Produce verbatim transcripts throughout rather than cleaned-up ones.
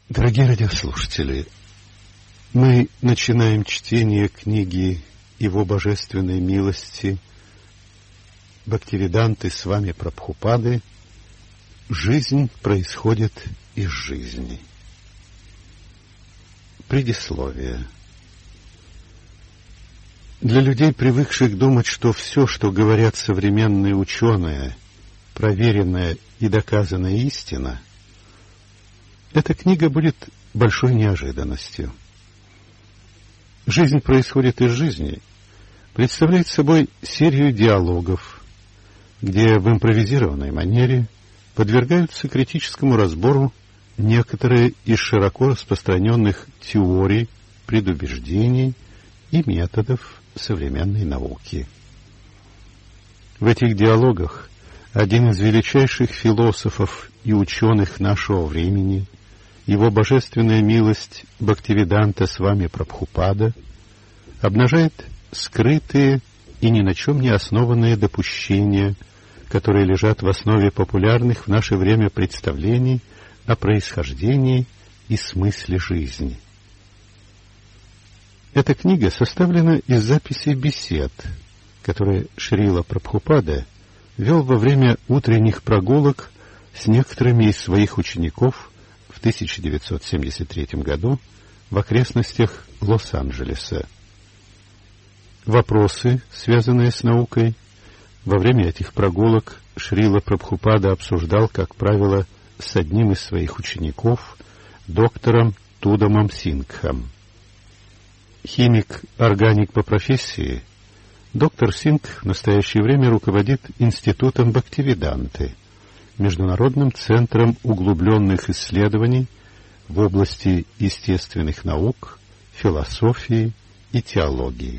Дорогие радиослушатели, мы начинаем чтение книги Его Божественной милости Бхактивиданты Свами Прабхупады «Жизнь происходит из жизни». Предисловие. Для людей, привыкших думать, что все, что говорят современные ученые, проверенная и доказанная истина, эта книга будет большой неожиданностью. «Жизнь происходит из жизни» представляет собой серию диалогов, где в импровизированной манере подвергаются критическому разбору некоторые из широко распространенных теорий, предубеждений и методов современной науки. В этих диалогах один из величайших философов и ученых нашего времени, Его Божественная милость Бхактивиданта Свами Прабхупада, обнажает скрытые и ни на чем не основанные допущения, которые лежат в основе популярных в наше время представлений о происхождении и смысле жизни. Эта книга составлена из записей бесед, которые Шрила Прабхупада вел во время утренних прогулок с некоторыми из своих учеников в тысяча девятьсот семьдесят третьем году в окрестностях Лос-Анджелеса. Вопросы, связанные с наукой, во время этих прогулок Шрила Прабхупада обсуждал, как правило, с одним из своих учеников, доктором Тудамом Сингхом. Химик-органик по профессии, доктор Сингх в настоящее время руководит Институтом Бхактивиданты, Международным центром углубленных исследований в области естественных наук, философии и теологии.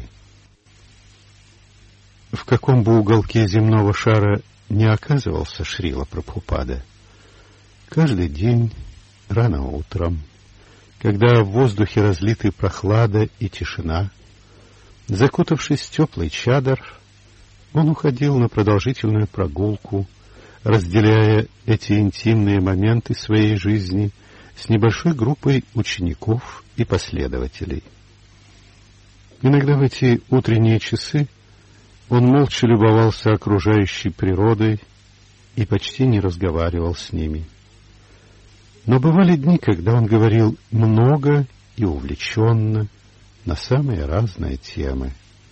В каком бы уголке земного шара не оказывался Шрила Прабхупада, каждый день, рано утром, когда в воздухе разлиты прохлада и тишина, закутавшись в теплый чадр, он уходил на продолжительную прогулку, разделяя эти интимные моменты своей жизни с небольшой группой учеников и последователей. Иногда в эти утренние часы он молча любовался окружающей природой и почти не разговаривал с ними. Но бывали дни, когда он говорил много и увлеченно на самые разные темы.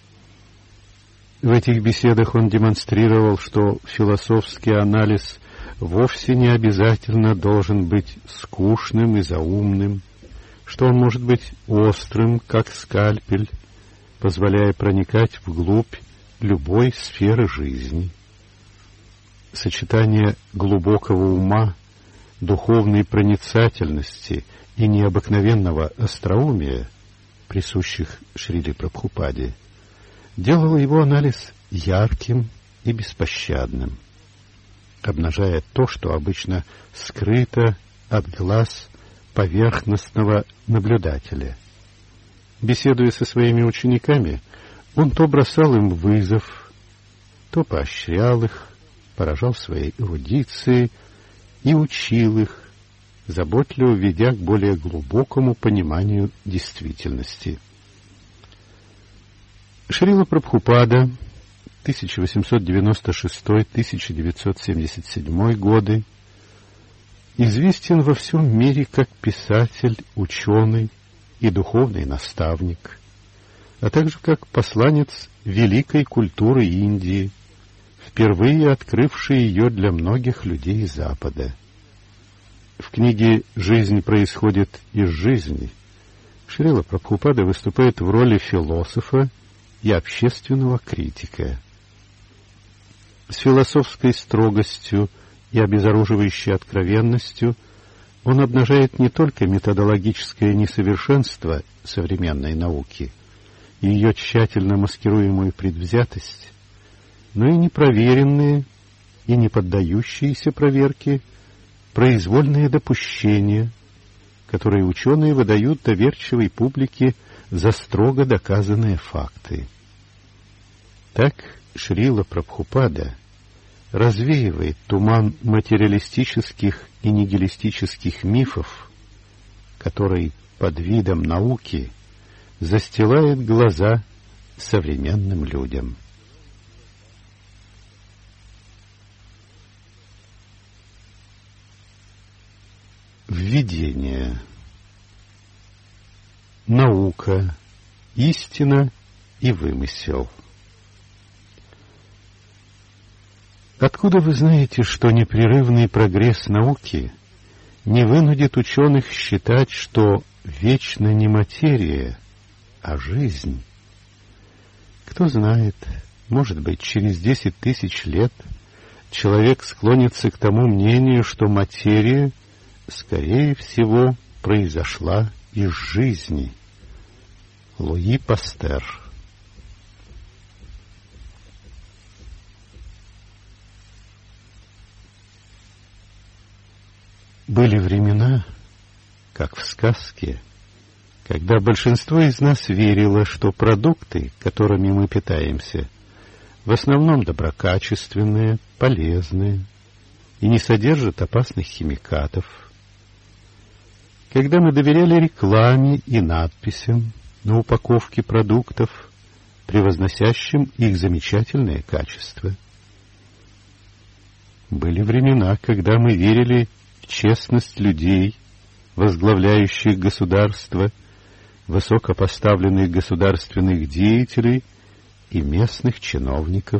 В этих беседах он демонстрировал, что философский анализ вовсе не обязательно должен быть скучным и заумным, что он может быть острым, как скальпель, позволяя проникать вглубь любой сферы жизни. Сочетание глубокого ума, духовной проницательности и необыкновенного остроумия, присущих Шриле Прабхупаде, делало его анализ ярким и беспощадным, обнажая то, что обычно скрыто от глаз поверхностного наблюдателя. Беседуя со своими учениками, он то бросал им вызов, то поощрял их, поражал своей эрудицией и учил их, заботливо ведя к более глубокому пониманию действительности. Шрила Прабхупада, тысяча восемьсот девяносто шестой — тысяча девятьсот семьдесят седьмой годы, известен во всем мире как писатель, ученый и духовный наставник, а также как посланец великой культуры Индии, впервые открывший ее для многих людей Запада. В книге «Жизнь происходит из жизни» Шрила Прабхупада выступает в роли философа и общественного критика. С философской строгостью и обезоруживающей откровенностью он обнажает не только методологическое несовершенство современной науки и ее тщательно маскируемую предвзятость, но и непроверенные и не поддающиеся проверке произвольные допущения, которые ученые выдают доверчивой публике за строго доказанные факты. Так Шрила Прабхупада развеивает туман материалистических и нигилистических мифов который под видом науки застилает глаза современным людям. Введение. Наука, истина и вымысел. Откуда вы знаете, что непрерывный прогресс науки не вынудит ученых считать, что вечна не материя, а жизнь? Кто знает, может быть, через десять тысяч лет человек склонится к тому мнению, что материя, скорее всего, произошла из жизни. Луи Пастер. Были времена, как в сказке, когда большинство из нас верило, что продукты, которыми мы питаемся, в основном доброкачественные, полезные и не содержат опасных химикатов. Когда мы доверяли рекламе и надписям на упаковке продуктов, превозносящим их замечательное качество. Были времена, когда мы верили в честность людей, возглавляющих государство, высокопоставленных государственных деятелей и местных чиновников.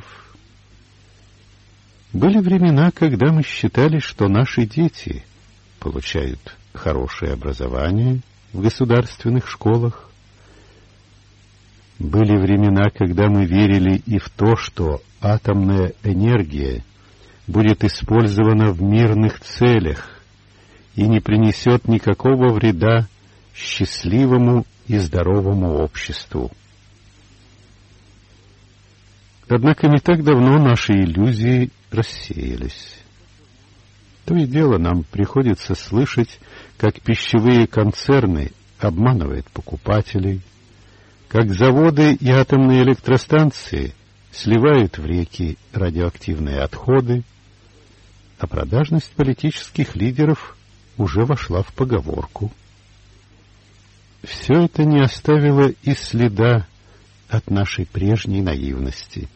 Были времена, когда мы считали, что наши дети получают хорошее образование в государственных школах. Были времена, когда мы верили и в то, что атомная энергия будет использована в мирных целях и не принесет никакого вреда счастливому и здоровому обществу. Однако не так давно наши иллюзии рассеялись. То и дело нам приходится слышать, как пищевые концерны обманывают покупателей, как заводы и атомные электростанции сливают в реки радиоактивные отходы, а продажность политических лидеров уже вошла в поговорку. Все это не оставило и следа от нашей прежней наивности.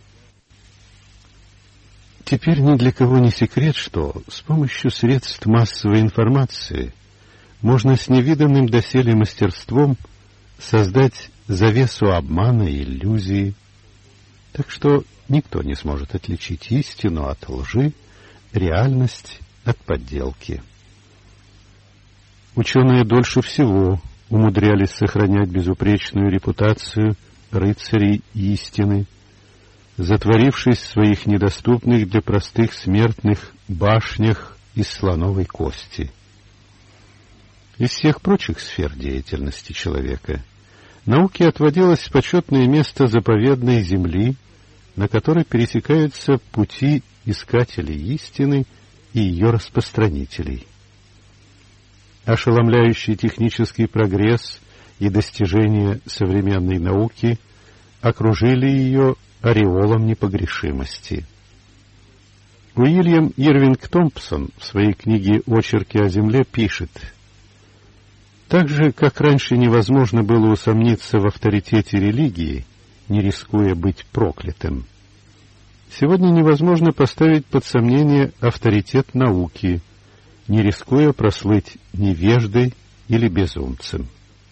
Теперь ни для кого не секрет, что с помощью средств массовой информации можно с невиданным доселе мастерством создать завесу обмана и иллюзии, так что никто не сможет отличить истину от лжи, реальность от подделки. Ученые дольше всего умудрялись сохранять безупречную репутацию рыцарей истины, затворившись в своих недоступных для простых смертных башнях из слоновой кости. Из всех прочих сфер деятельности человека науке отводилось почетное место заповедной земли, на которой пересекаются пути искателей истины и ее распространителей. Ошеломляющий технический прогресс и достижения современной науки окружили ее ореолом непогрешимости. Уильям Ирвинг Томпсон в своей книге «Очерки о Земле» пишет: «Так же, как раньше невозможно было усомниться в авторитете религии, не рискуя быть проклятым, сегодня невозможно поставить под сомнение авторитет науки, не рискуя прослыть невеждой или безумцем».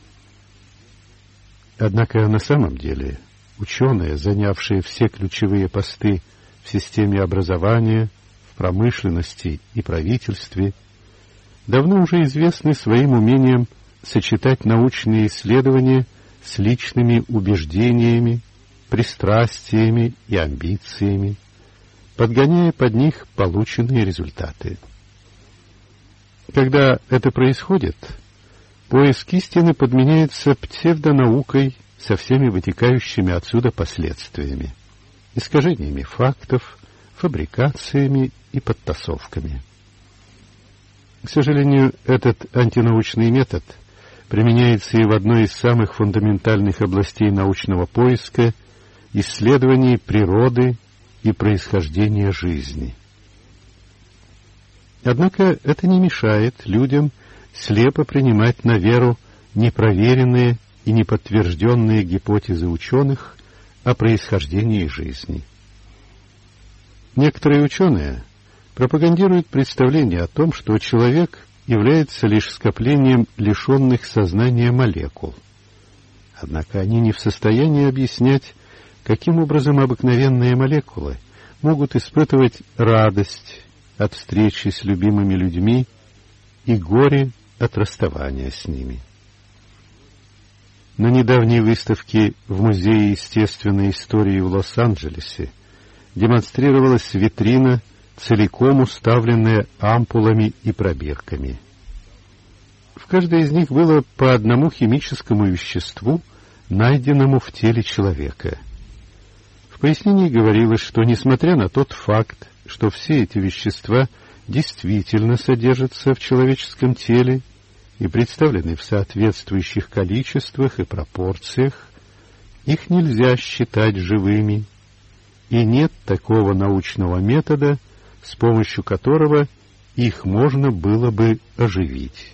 Однако на самом деле ученые, занявшие все ключевые посты в системе образования, в промышленности и правительстве, давно уже известны своим умением сочетать научные исследования с личными убеждениями, пристрастиями и амбициями, подгоняя под них полученные результаты. Когда это происходит, поиск истины подменяется псевдонаукой со всеми вытекающими отсюда последствиями, искажениями фактов, фабрикациями и подтасовками. К сожалению, этот антинаучный метод применяется и в одной из самых фундаментальных областей научного поиска — исследований природы и происхождения жизни. Однако это не мешает людям слепо принимать на веру непроверенные и неподтвержденные гипотезы ученых о происхождении жизни. Некоторые ученые пропагандируют представление о том, что человек является лишь скоплением лишенных сознания молекул. Однако они не в состоянии объяснять, каким образом обыкновенные молекулы могут испытывать радость от встречи с любимыми людьми и горе от расставания с ними. На недавней выставке в Музее естественной истории в Лос-Анджелесе демонстрировалась витрина, целиком уставленная ампулами и пробирками. В каждой из них было по одному химическому веществу, найденному в теле человека. В пояснении говорилось, что несмотря на тот факт, что все эти вещества действительно содержатся в человеческом теле и представлены в соответствующих количествах и пропорциях, их нельзя считать живыми, и нет такого научного метода, с помощью которого их можно было бы оживить.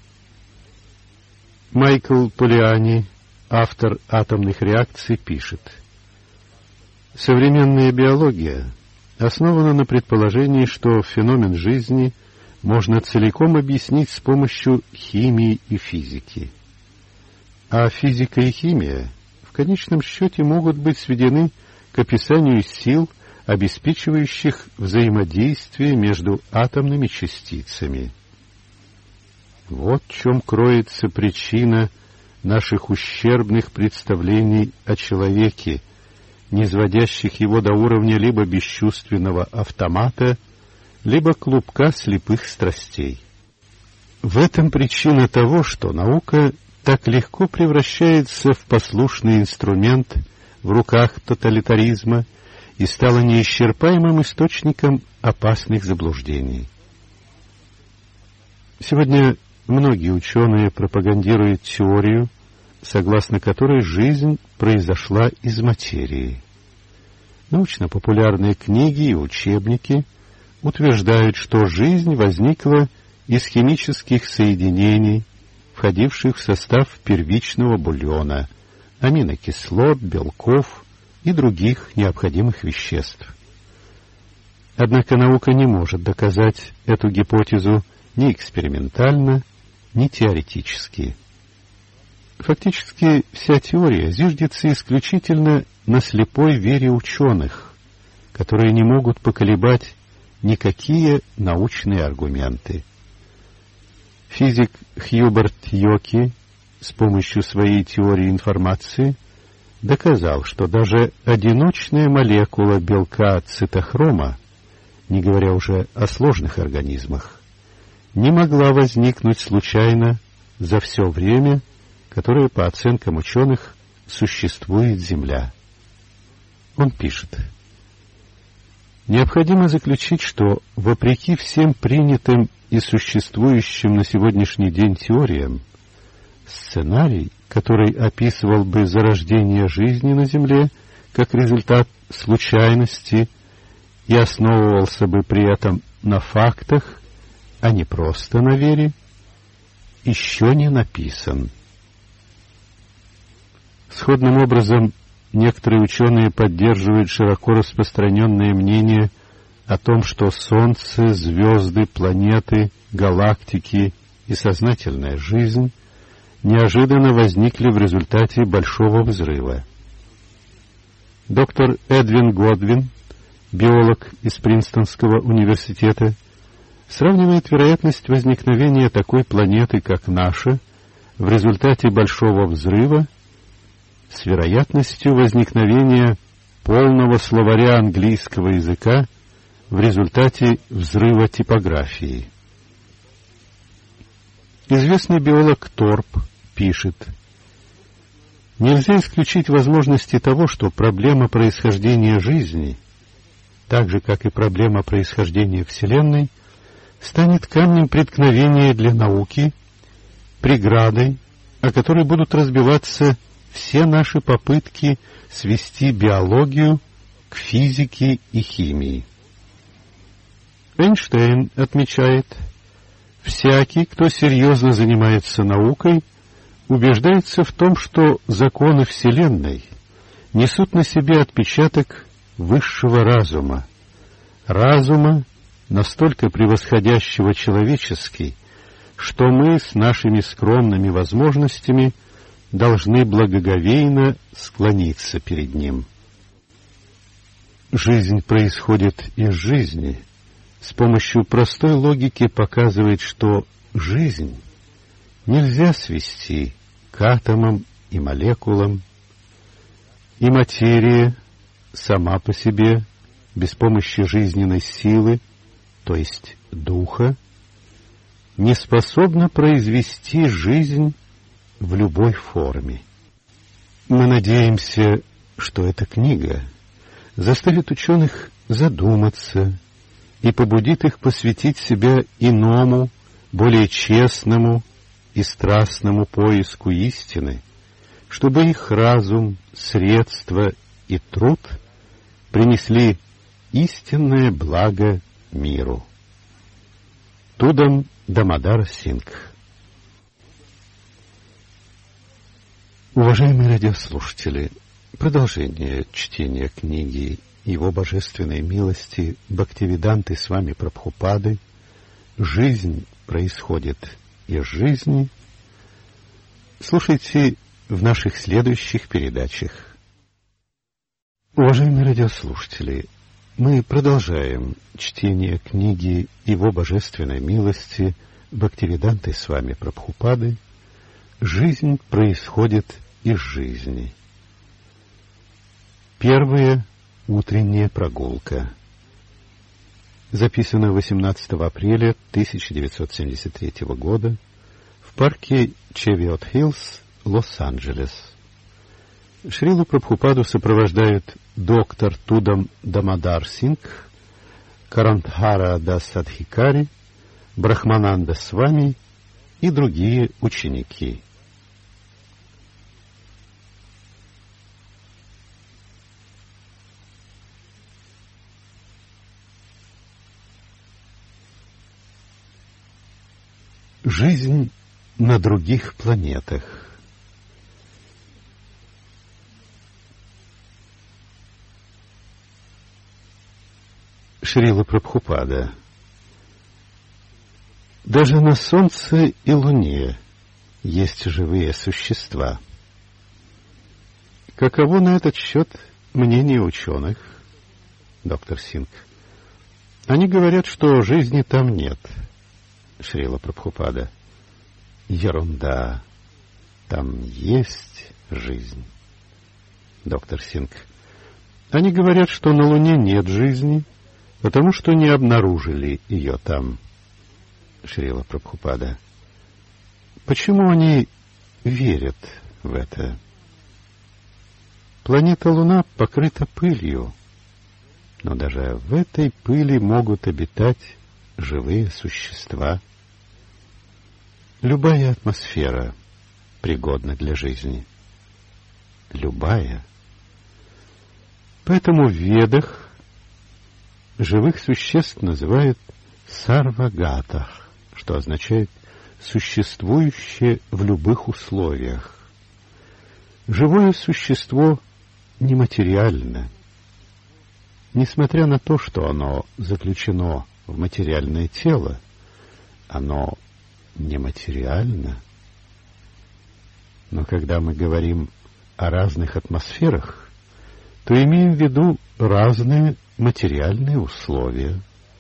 Майкл Толиани, автор атомных реакций, пишет: «Современная биология основана на предположении, что феномен жизни можно целиком объяснить с помощью химии и физики. А физика и химия в конечном счете могут быть сведены к описанию сил, обеспечивающих взаимодействие между атомными частицами. Вот в чем кроется причина наших ущербных представлений о человеке, низводящих его до уровня либо бесчувственного автомата, либо клубка слепых страстей. В этом причина того, что наука так легко превращается в послушный инструмент в руках тоталитаризма и стала неисчерпаемым источником опасных заблуждений. Сегодня многие ученые пропагандируют теорию, согласно которой жизнь произошла из материи. Научно-популярные книги и учебники утверждают, что жизнь возникла из химических соединений, входивших в состав первичного бульона, аминокислот, белков и других необходимых веществ. Однако наука не может доказать эту гипотезу ни экспериментально, ни теоретически. Фактически вся теория зиждется исключительно на слепой вере ученых, которые не могут поколебать никакие научные аргументы. Физик Хьюберт Йоки с помощью своей теории информации доказал, что даже одиночная молекула белка цитохрома, не говоря уже о сложных организмах, не могла возникнуть случайно за все время, которое, по оценкам ученых, существует Земля. Он пишет: «Необходимо заключить, что, вопреки всем принятым и существующим на сегодняшний день теориям, сценарий, который описывал бы зарождение жизни на Земле как результат случайности и основывался бы при этом на фактах, а не просто на вере, еще не написан». Сходным образом, некоторые ученые поддерживают широко распространенное мнение о том, что Солнце, звезды, планеты, галактики и сознательная жизнь неожиданно возникли в результате Большого взрыва. Доктор Эдвин Годвин, биолог из Принстонского университета, сравнивает вероятность возникновения такой планеты, как наша, в результате Большого взрыва с вероятностью возникновения полного словаря английского языка в результате взрыва типографии. Известный биолог Торп пишет: «Нельзя исключить возможности того, что проблема происхождения жизни, так же, как и проблема происхождения Вселенной, станет камнем преткновения для науки, преградой, о которой будут разбиваться все наши попытки свести биологию к физике и химии». Эйнштейн отмечает: Всякий, кто серьезно занимается наукой, убеждается в том, что законы Вселенной несут на себе отпечаток высшего разума, разума, настолько превосходящего человеческий, что мы с нашими скромными возможностями должны благоговейно склониться перед ним. Жизнь происходит из жизни. С помощью простой логики показывает, что жизнь нельзя свести к атомам и молекулам, и материя сама по себе, без помощи жизненной силы, то есть духа, не способна произвести жизнь в любой форме. Мы надеемся, что эта книга заставит ученых задуматься и побудит их посвятить себя иному, более честному и страстному поиску истины, чтобы их разум, средства и труд принесли истинное благо миру. Тудам Дамодар Сингх. Уважаемые радиослушатели, продолжение чтения книги Его Божественной милости Бхактивиданты Свами Прабхупады «Жизнь происходит из жизни» слушайте в наших следующих передачах. Уважаемые радиослушатели, мы продолжаем чтение книги Его Божественной милости Бхактивиданты Свами Прабхупады «Жизнь происходит из жизни». Первая утренняя прогулка. Записано восемнадцатого апреля тысяча девятьсот семьдесят третьего года в парке Чевиот-Хиллз, Лос-Анджелес. Шрилу Прабхупаду сопровождают доктор Тудам Дамодар Сингх, Карантхара Дас Адхикари, Брахмананда Свами и другие ученики. Жизнь на других планетах. Шрила Прабхупада. Даже на Солнце и Луне есть живые существа. Каково на этот счет мнение ученых? Доктор Сингх. Они говорят, что жизни там нет. Шрила Прабхупада. Ерунда. Там есть жизнь. Доктор Сингх. Они говорят, что на Луне нет жизни, потому что не обнаружили ее там. Шрила Прабхупада. Почему они верят в это? Планета Луна покрыта пылью, но даже в этой пыли могут обитать живые существа. Любая атмосфера пригодна для жизни. Любая. Поэтому в Ведах живых существ называют сарвагатах, что означает «существующее в любых условиях». Живое существо нематериально. Несмотря на то, что оно заключено в материальное тело, оно нематериально. Но когда мы говорим о разных атмосферах, то имеем в виду разные материальные условия.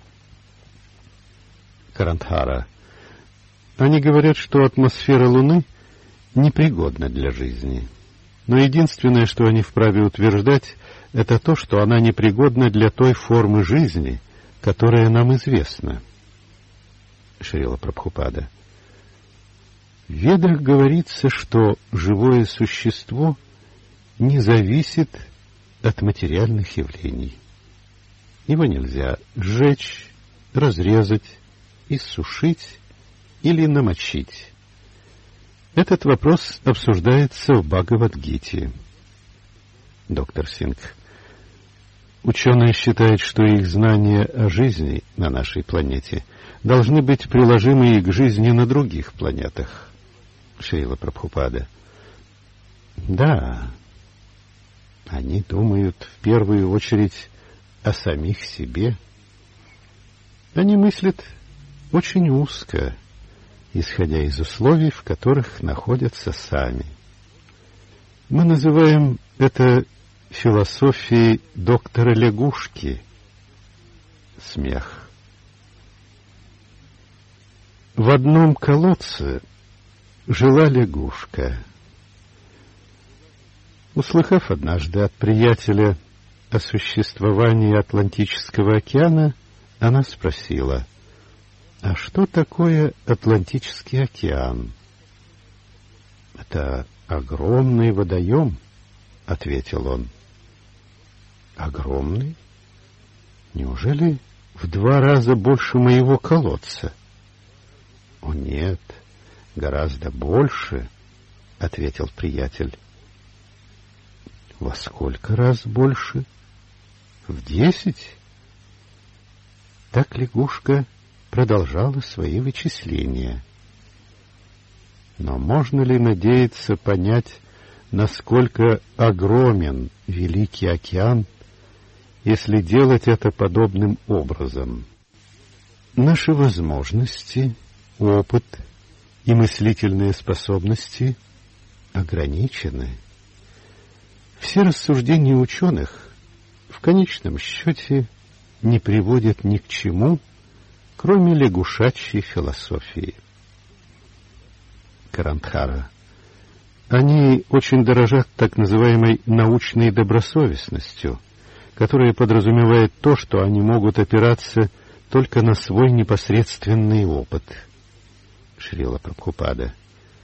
Карантхара. Они говорят, что атмосфера Луны непригодна для жизни. Но единственное, что они вправе утверждать, это то, что она непригодна для той формы жизни, которая нам известна. Шрила Прабхупада. В Ведах говорится, что живое существо не зависит от материальных явлений. Его нельзя сжечь, разрезать, иссушить или намочить. Этот вопрос обсуждается в Бхагавад-гите. Доктор Сингх. Ученые считают, что их знания о жизни на нашей планете должны быть приложимы и к жизни на других планетах. Шрила Прабхупада. Да, они думают в первую очередь о самих себе. Они мыслят очень узко, исходя из условий, в которых находятся сами. Мы называем это философией доктора Лягушки. Смех. В одном колодце жила лягушка. Услыхав однажды от приятеля о существовании Атлантического океана, она спросила: «А что такое Атлантический океан?» «Это огромный водоем», — ответил он. «Огромный? Неужели в два раза больше моего колодца?» «О, нет, гораздо больше», — ответил приятель. «Во сколько раз больше? В десять?» Так лягушка продолжала свои вычисления. Но можно ли надеяться понять, насколько огромен Великий океан, если делать это подобным образом? Наши возможности, опыт и мыслительные способности ограничены. Все рассуждения ученых в конечном счете не приводят ни к чему, кроме лягушачьей философии. Карантхара. Они очень дорожат так называемой научной добросовестностью, которая подразумевает то, что они могут опираться только на свой непосредственный опыт. Шрила Прабхупада.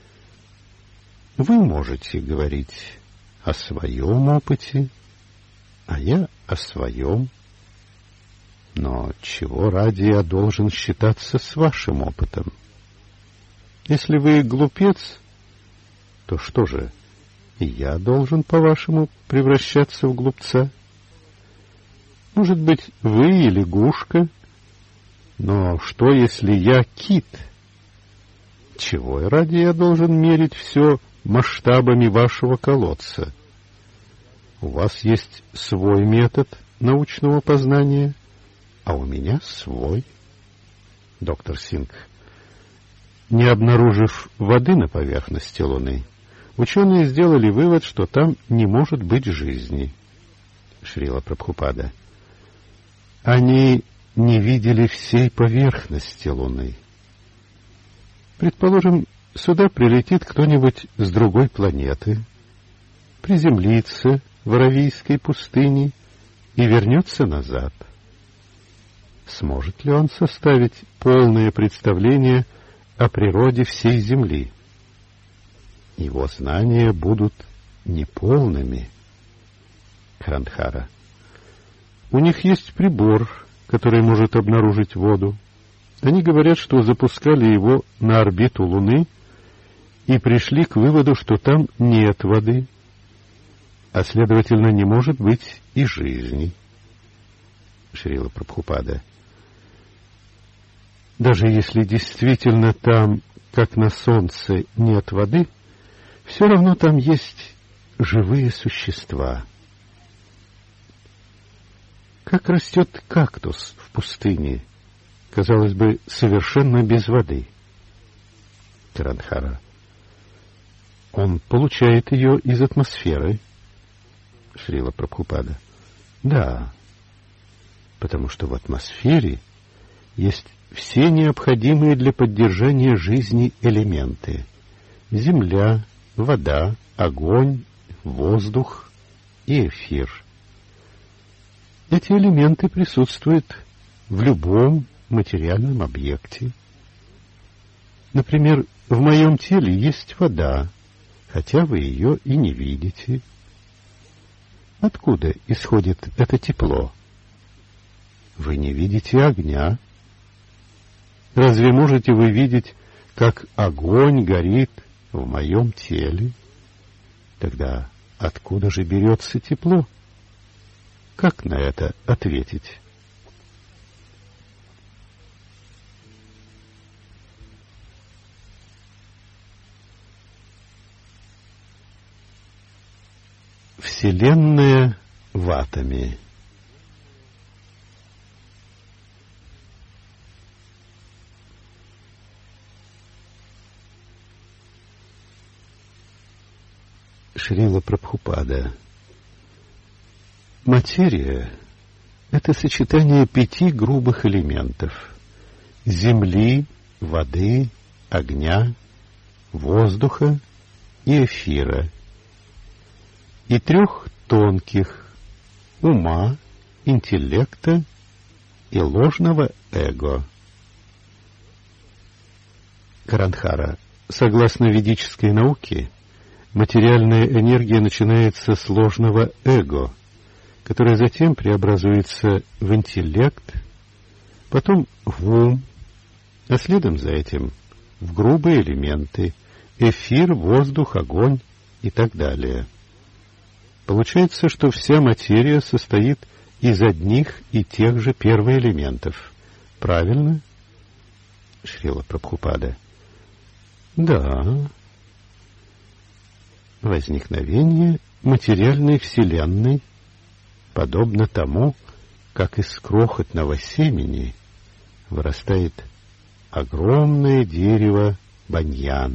Вы можете говорить о своем опыте, а я о своем. Но чего ради я должен считаться с вашим опытом? Если вы глупец, то что же, и я должен, по-вашему, превращаться в глупца? Может быть, вы и лягушка, но что, если я кит? Чего ради я должен мерить все масштабами вашего колодца? У вас есть свой метод научного познания, а у меня свой. Доктор Сингх. Не обнаружив воды на поверхности Луны, ученые сделали вывод, что там не может быть жизни. Шрила Прабхупада. Они не видели всей поверхности Луны. Предположим, сюда прилетит кто-нибудь с другой планеты, приземлится в Аравийской пустыне и вернется назад. Сможет ли он составить полное представление о природе всей Земли? Его знания будут неполными. Карантхара. У них есть прибор, который может обнаружить воду. Они говорят, что запускали его на орбиту Луны и пришли к выводу, что там нет воды, а, следовательно, не может быть и жизни. Шрила Прабхупада. Даже если действительно там, как на солнце, нет воды, все равно там есть живые существа. Как растет кактус в пустыне, казалось бы, совершенно без воды? Карантхара. Он получает ее из атмосферы. Шрила Прабхупада. Да, потому что в атмосфере есть все необходимые для поддержания жизни элементы. Земля, вода, огонь, воздух и эфир. Эти элементы присутствуют в любом материальном объекте. Например, в моем теле есть вода, хотя вы ее и не видите. Откуда исходит это тепло? Вы не видите огня. Разве можете вы видеть, как огонь горит в моем теле? Тогда откуда же берется тепло? Как на это ответить? Вселенная в атоме. Шрила Прабхупада. Материя — это сочетание пяти грубых элементов — земли, воды, огня, воздуха и эфира, и трех тонких — ума, интеллекта и ложного эго. Каранхара. Согласно ведической науке, материальная энергия начинается с ложного эго, которое затем преобразуется в интеллект, потом в ум, а следом за этим в грубые элементы — эфир, воздух, огонь и так далее. Получается, что вся материя состоит из одних и тех же первоэлементов. Правильно? Шрила Прабхупада. Да. Возникновение материальной вселенной подобно тому, как из крохотного семени вырастает огромное дерево баньян.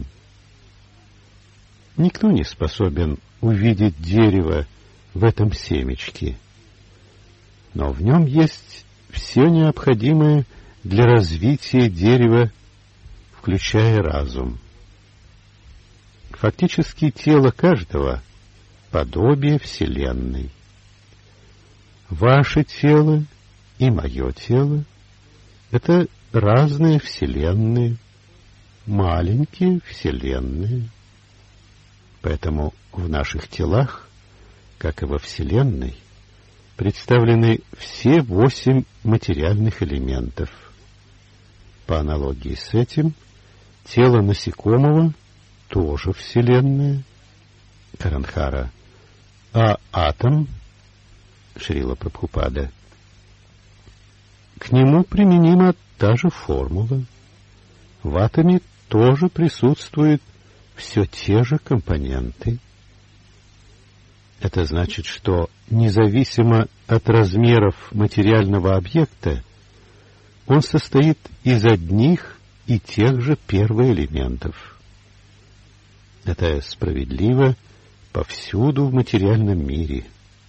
Никто не способен увидеть дерево в этом семечке, но в нем есть все необходимое для развития дерева, включая разум. Фактически тело каждого — подобие Вселенной. Ваше тело и мое тело — это разные вселенные, маленькие вселенные. Поэтому в наших телах, как и во Вселенной, представлены все восемь материальных элементов. По аналогии с этим, тело насекомого тоже Вселенная. Каранхара. А атом, Шрила Прабхупада, к нему применима та же формула. В атоме тоже присутствуют все те же компоненты. Это значит, что независимо от размеров материального объекта, он состоит из одних и тех же первоэлементов. Это справедливо повсюду в материальном мире.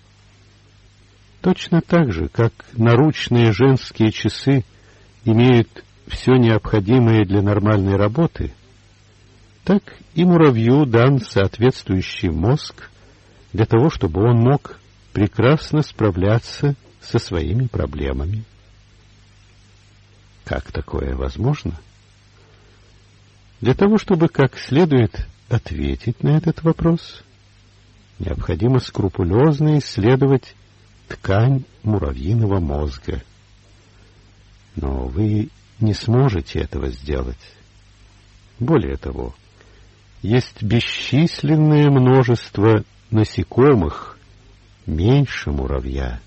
Точно так же, как наручные женские часы имеют все необходимое для нормальной работы, так и муравью дан соответствующий мозг для того, чтобы он мог прекрасно справляться со своими проблемами. Как такое возможно? Для того, чтобы как следует ответить на этот вопрос, необходимо скрупулезно исследовать ткань муравьиного мозга. Но вы не сможете этого сделать. Более того, есть бесчисленное множество насекомых меньше муравья.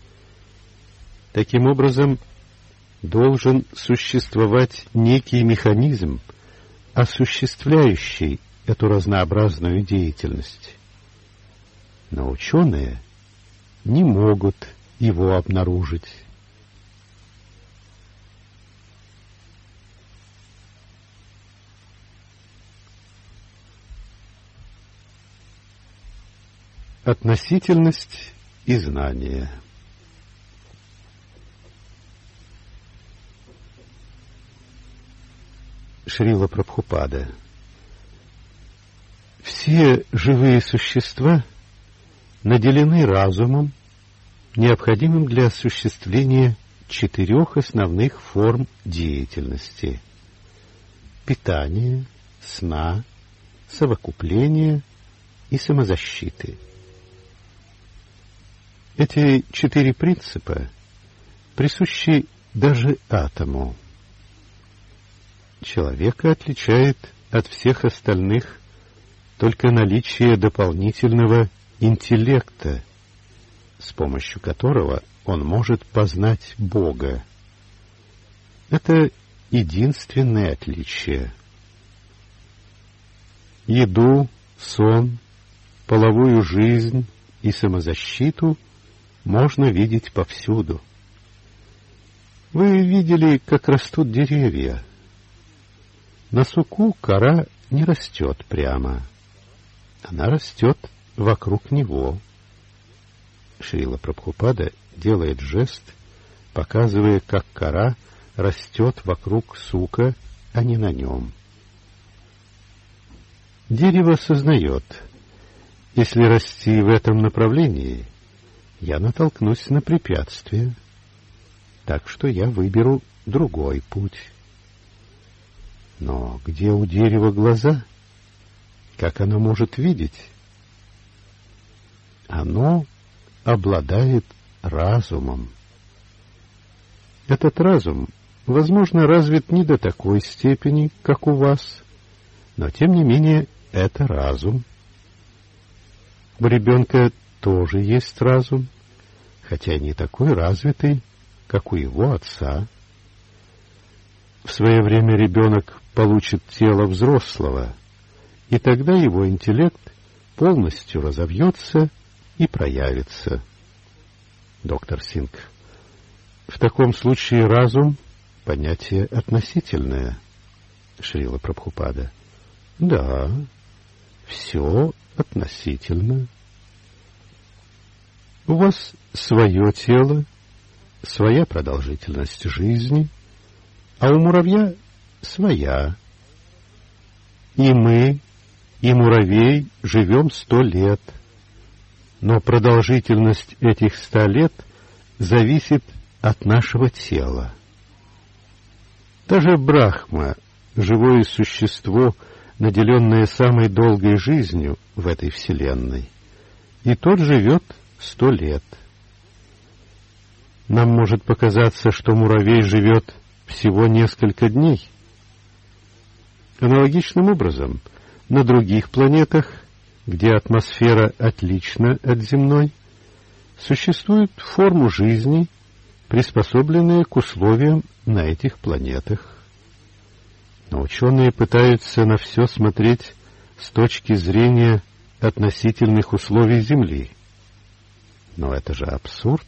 Таким образом, должен существовать некий механизм, осуществляющий эту разнообразную деятельность. Но ученые не могут его обнаружить. Относительность и знание. Шрила Прабхупада. Все живые существа наделены разумом, необходимым для осуществления четырех основных форм деятельности: питания, сна, совокупления и самозащиты. Эти четыре принципа присущи даже атому. Человека отличает от всех остальных только наличие дополнительного интеллекта, с помощью которого он может познать Бога. Это единственное отличие. Еду, сон, половую жизнь и самозащиту можно видеть повсюду. Вы видели, как растут деревья. На суку кора не растет прямо. Она растет вокруг него. Шрила Прабхупада делает жест, показывая, как кора растет вокруг сука, а не на нем. Дерево сознает: если расти в этом направлении, я натолкнусь на препятствие, так что я выберу другой путь. Но где у дерева глаза? Как оно может видеть? Оно обладает разумом. Этот разум, возможно, развит не до такой степени, как у вас, но, тем не менее, это разум. У ребенка тоже есть разум, хотя не такой развитый, как у его отца. В свое время ребенок получит тело взрослого, и тогда его интеллект полностью разовьется и проявится. Доктор Сингх: в таком случае разум — понятие относительное. Шрила Прабхупада: да, все относительно. У вас свое тело, своя продолжительность жизни, а у муравья своя. И мы, и муравей живем сто лет, но продолжительность этих ста лет зависит от нашего тела. Даже Брахма, живое существо, наделенное самой долгой жизнью в этой вселенной, и тот живет сто лет. Нам может показаться, что муравей живет всего несколько дней. Аналогичным образом, на других планетах, где атмосфера отлична от земной, существуют формы жизни, приспособленные к условиям на этих планетах. Но ученые пытаются на все смотреть с точки зрения относительных условий Земли. Но это же абсурд.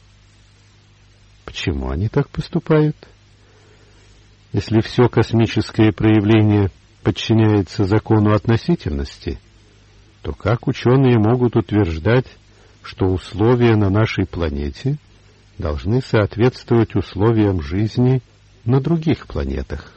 Почему они так поступают? Если все космическое проявление подчиняется закону относительности, то как ученые могут утверждать, что условия на нашей планете должны соответствовать условиям жизни на других планетах?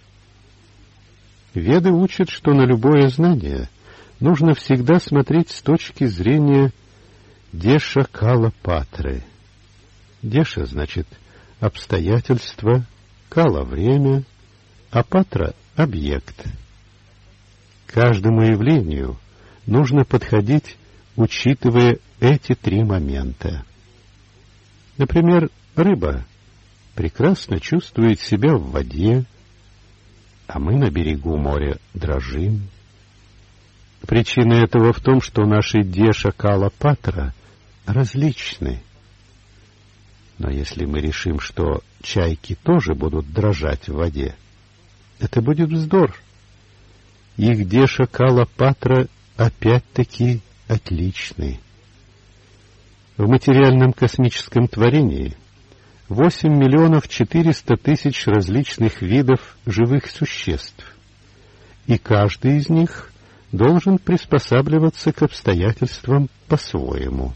Веды учат, что на любое знание нужно всегда смотреть с точки зрения Деша Кала Патры. Деша значит обстоятельства, Кала — время, а Патра — объект. Каждому явлению нужно подходить, учитывая эти три момента. Например, рыба прекрасно чувствует себя в воде, а мы на берегу моря дрожим. Причина этого в том, что наши Деша Кала Патра различны. Но если мы решим, что чайки тоже будут дрожать в воде, это будет вздор. Их Деша Кала Патра опять-таки отличны. В материальном космическом творении восемь миллионов четыреста тысяч различных видов живых существ, и каждый из них должен приспосабливаться к обстоятельствам по-своему.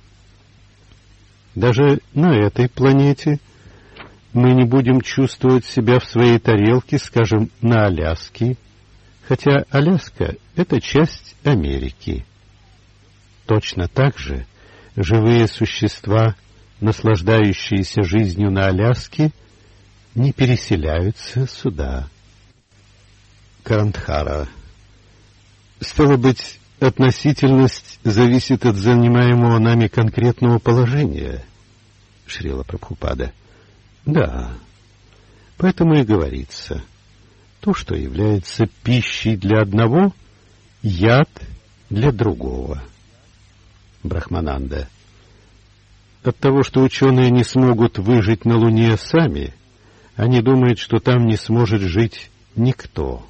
Даже на этой планете мы не будем чувствовать себя в своей тарелке, скажем, на Аляске, хотя Аляска — это часть Америки. Точно так же живые существа, наслаждающиеся жизнью на Аляске, не переселяются сюда. Карандхара: стало быть, относительность зависит от занимаемого нами конкретного положения. Шрила Прабхупада: да, поэтому и говорится, то, что является пищей для одного, яд для другого. Брахмананда: от того, что ученые не смогут выжить на Луне сами, они думают, что там не сможет жить никто.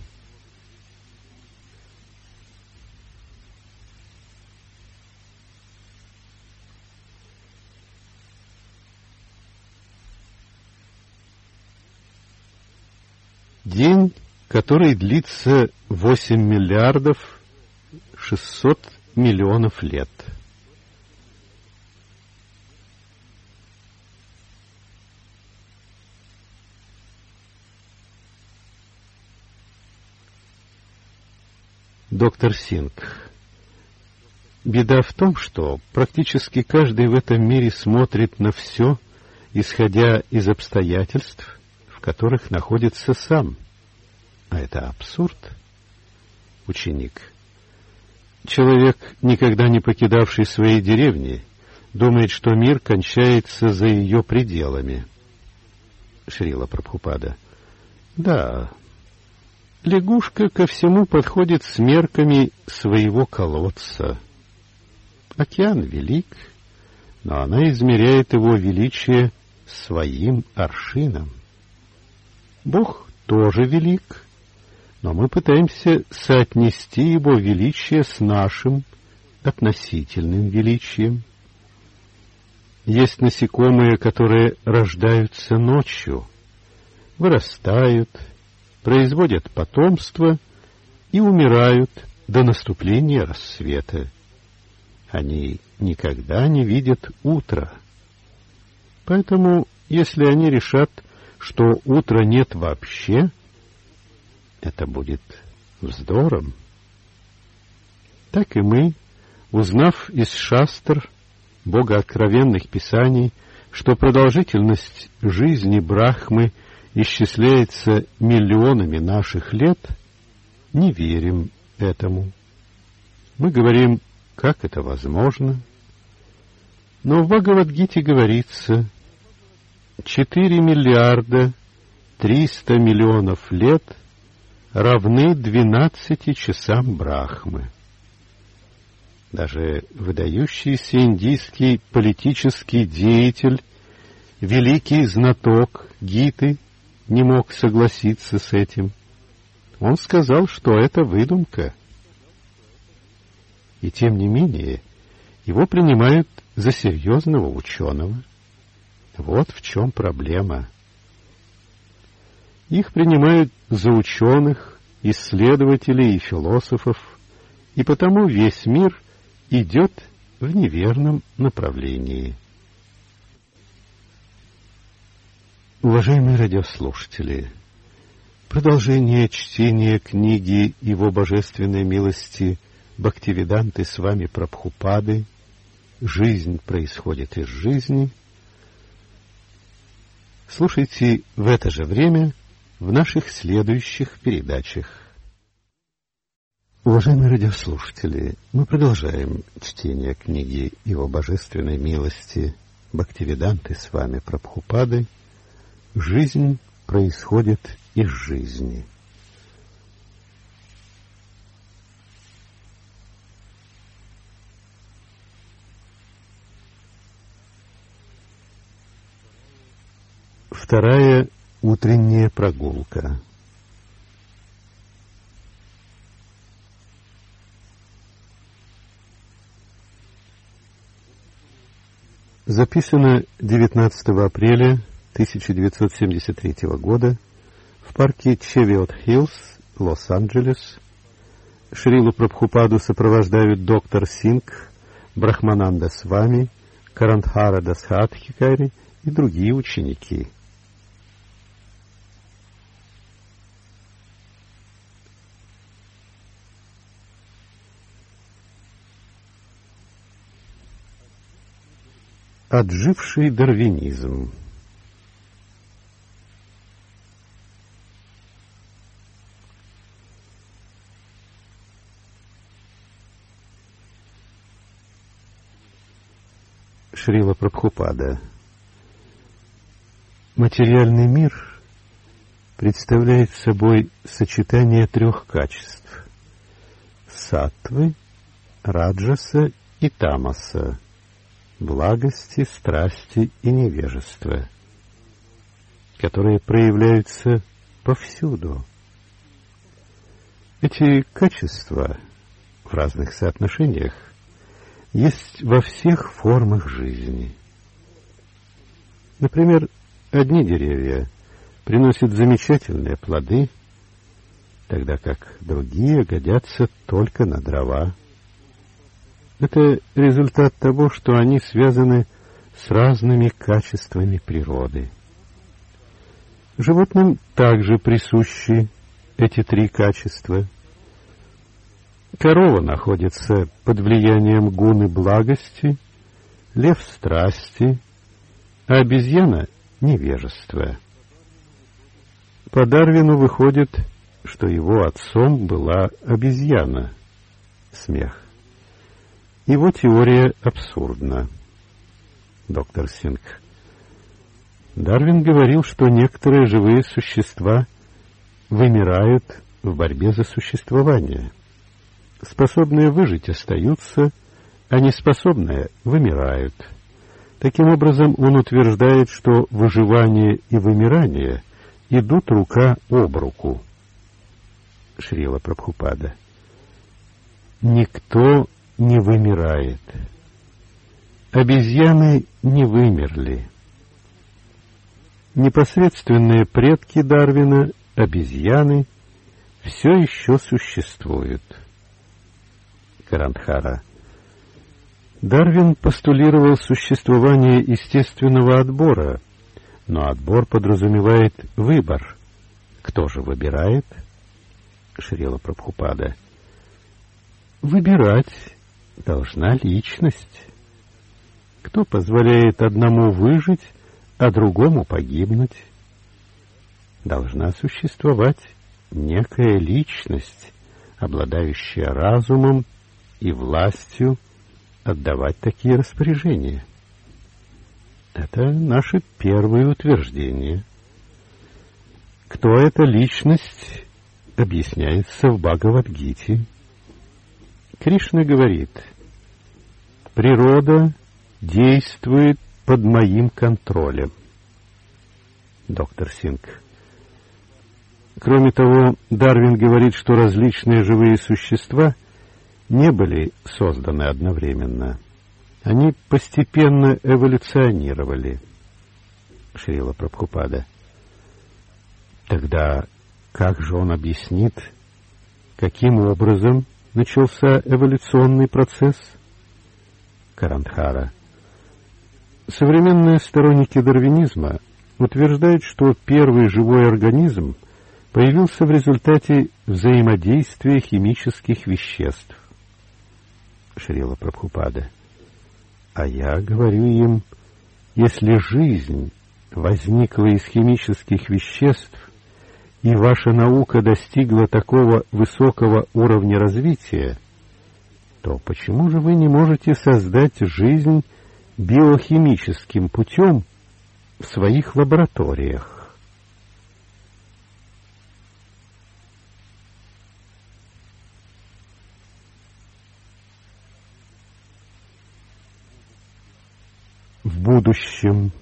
День, который длится восемь миллиардов шестьсот миллионов лет. Доктор Синг. Беда в том, что практически каждый в этом мире смотрит на все, исходя из обстоятельств, в которых находится сам. А это абсурд. Ученик. Человек, никогда не покидавший своей деревни, думает, что мир кончается за ее пределами. Шрила Прабхупада. Да, лягушка ко всему подходит с мерками своего колодца. Океан велик, но она измеряет его величие своим аршином. Бог тоже велик, но мы пытаемся соотнести его величие с нашим относительным величием. Есть насекомые, которые рождаются ночью, вырастают, производят потомство и умирают до наступления рассвета. Они никогда не видят утра. Поэтому, если они решат, что утра нет вообще, это будет вздором. Так и мы, узнав из шастр, богооткровенных писаний, что продолжительность жизни Брахмы исчисляется миллионами наших лет, не верим этому. Мы говорим, как это возможно. Но в Бхагавад-гите говорится, четыре миллиарда триста миллионов лет равны двенадцати часам Брахмы. Даже выдающийся индийский политический деятель, великий знаток Гиты, не мог согласиться с этим. Он сказал, что это выдумка. И тем не менее, его принимают за серьезного ученого. Вот в чем проблема. Их принимают за ученых, исследователей и философов, и потому весь мир идет в неверном направлении. Уважаемые радиослушатели, продолжение чтения книги Его Божественной милости Бхактивиданты Свами Прабхупады «Жизнь происходит из жизни» слушайте в это же время в наших следующих передачах. Уважаемые радиослушатели, мы продолжаем чтение книги Его Божественной милости Бхактивиданты Свами Прабхупады «Жизнь происходит из жизни». Вторая утренняя прогулка. Записано девятнадцатого апреля тысяча девятьсот семьдесят третьего года в парке Чевиот-Хиллз, Лос-Анджелес. Шрилу Прабхупаду сопровождают доктор Синг, Брахмананда Свами, Карандхара Дасхатхикари и другие ученики. Отживший дарвинизм. Шрила Прабхупада. Материальный мир представляет собой сочетание трех качеств — саттвы, раджаса и тамаса. благости, страсти и невежества, которые проявляются повсюду. Эти качества в разных соотношениях есть во всех формах жизни. Например, одни деревья приносят замечательные плоды, тогда как другие годятся только на дрова. Это результат того, что они связаны с разными качествами природы. Животным также присущи эти три качества. Корова находится под влиянием гуны благости, лев — страсти, а обезьяна — невежества. По Дарвину выходит, что его отцом была обезьяна. Смех. Его теория абсурдна. Доктор Синг. Дарвин говорил, что некоторые живые существа вымирают в борьбе за существование. Способные выжить остаются, а неспособные вымирают. Таким образом, он утверждает, что выживание и вымирание идут рука об руку. Шрила Прабхупада. Никто не вымирает. Обезьяны не вымерли. Непосредственные предки Дарвина, обезьяны, все еще существуют. Карандхара. Дарвин постулировал существование естественного отбора, но отбор подразумевает выбор. Кто же выбирает? Шрила Прабхупада. Выбирать должна личность. Кто позволяет одному выжить, а другому погибнуть? Должна существовать некая личность, обладающая разумом и властью отдавать такие распоряжения. Это наше первое утверждение. Кто эта личность, объясняется в Бхагавад-гите. Кришна говорит: природа действует под моим контролем. Доктор Синг. Кроме того, Дарвин говорит, что различные живые существа не были созданы одновременно. Они постепенно эволюционировали. Шрила Прабхупада. Тогда как же он объяснит, каким образом начался эволюционный процесс? Карандхара. Современные сторонники дарвинизма утверждают, что первый живой организм появился в результате взаимодействия химических веществ. Шрила Прабхупада. А я говорю им, если жизнь возникла из химических веществ, и ваша наука достигла такого высокого уровня развития, то почему же вы не можете создать жизнь биохимическим путем в своих лабораториях? В будущем.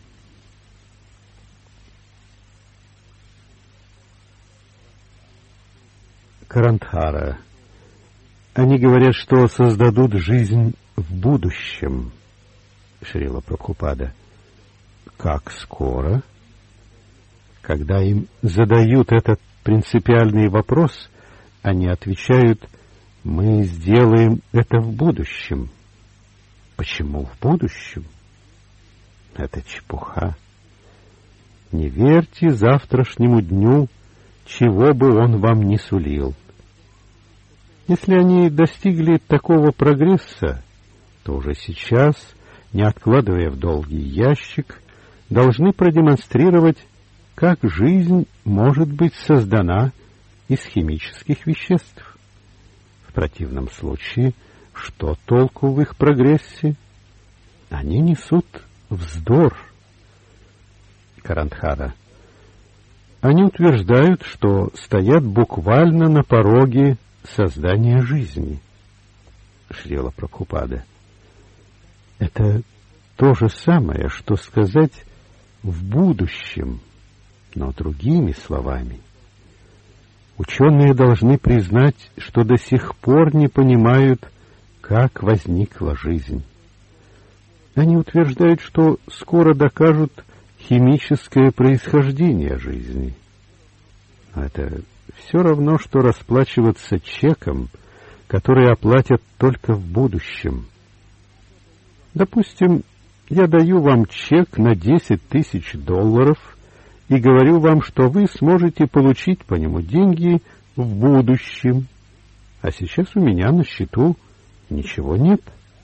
Карандхара. Они говорят, что создадут жизнь в будущем. Шрила Прабхупада. Как скоро? Когда им задают этот принципиальный вопрос, они отвечают: мы сделаем это в будущем. Почему в будущем? Это чепуха. Не верьте завтрашнему дню, чего бы он вам ни сулил. Если они достигли такого прогресса, то уже сейчас, не откладывая в долгий ящик, должны продемонстрировать, как жизнь может быть создана из химических веществ. В противном случае, что толку в их прогрессе? Они несут вздор. Карандхара. Они утверждают, что стоят буквально на пороге создания жизни. Шрила Прабхупада. Это то же самое, что сказать «в будущем», но другими словами. Ученые должны признать, что до сих пор не понимают, как возникла жизнь. Они утверждают, что скоро докажут химическое происхождение жизни. Но это все равно, что расплачиваться чеком, который оплатят только в будущем. Допустим, я даю вам чек на десять тысяч долларов и говорю вам, что вы сможете получить по нему деньги в будущем, а сейчас у меня на счету ничего нет.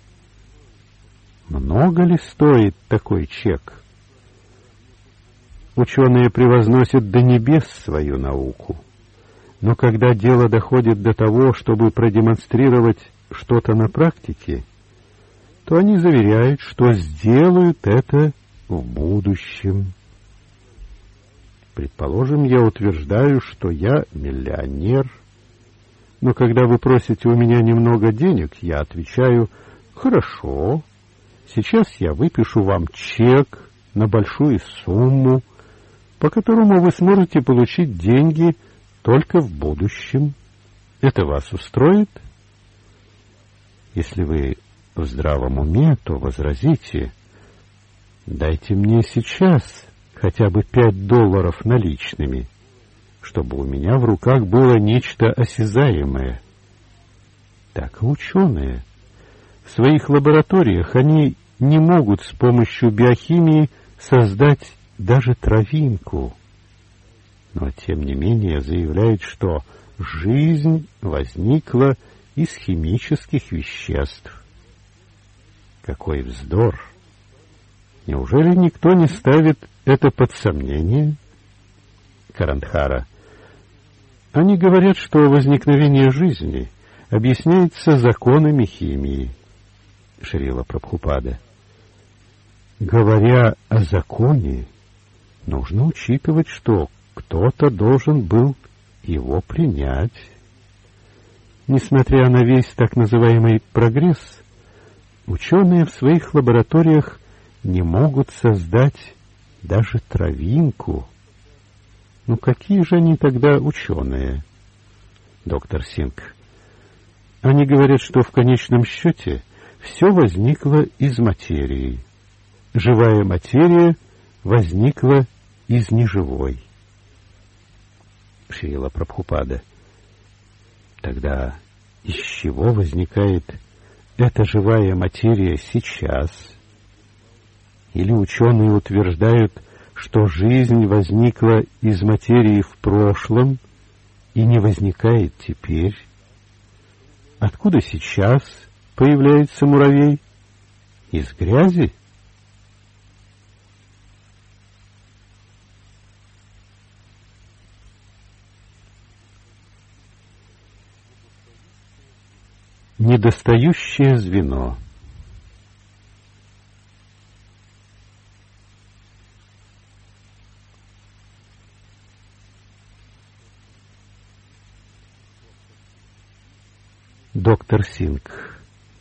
Много ли стоит такой чек? Ученые превозносят до небес свою науку, но когда дело доходит до того, чтобы продемонстрировать что-то на практике, то они заверяют, что сделают это в будущем. Предположим, я утверждаю, что я миллионер, но когда вы просите у меня немного денег, я отвечаю: «Хорошо, сейчас я выпишу вам чек на большую сумму, по которому вы сможете получить деньги только в будущем. Это вас устроит?» Если вы в здравом уме, то возразите: «Дайте мне сейчас хотя бы пять долларов наличными, чтобы у меня в руках было нечто осязаемое». Так и ученые. В своих лабораториях они не могут с помощью биохимии создать даже травинку, но тем не менее заявляют, что жизнь возникла из химических веществ. Какой вздор! Неужели никто не ставит это под сомнение? Карандхара. Они говорят, что возникновение жизни объясняется законами химии. Шрила Прабхупада. Говоря о законе, нужно учитывать, что кто-то должен был его принять. Несмотря на весь так называемый прогресс, ученые в своих лабораториях не могут создать даже травинку. Ну какие же они тогда ученые? Доктор Сингх. Они говорят, что в конечном счете все возникло из материи. Живая материя возникла из неживой. Шрила Прабхупада. Тогда из чего возникает эта живая материя сейчас? Или ученые утверждают, что жизнь возникла из материи в прошлом и не возникает теперь? Откуда сейчас появляется муравей? Из грязи? Недостающее звено. Доктор Сингх.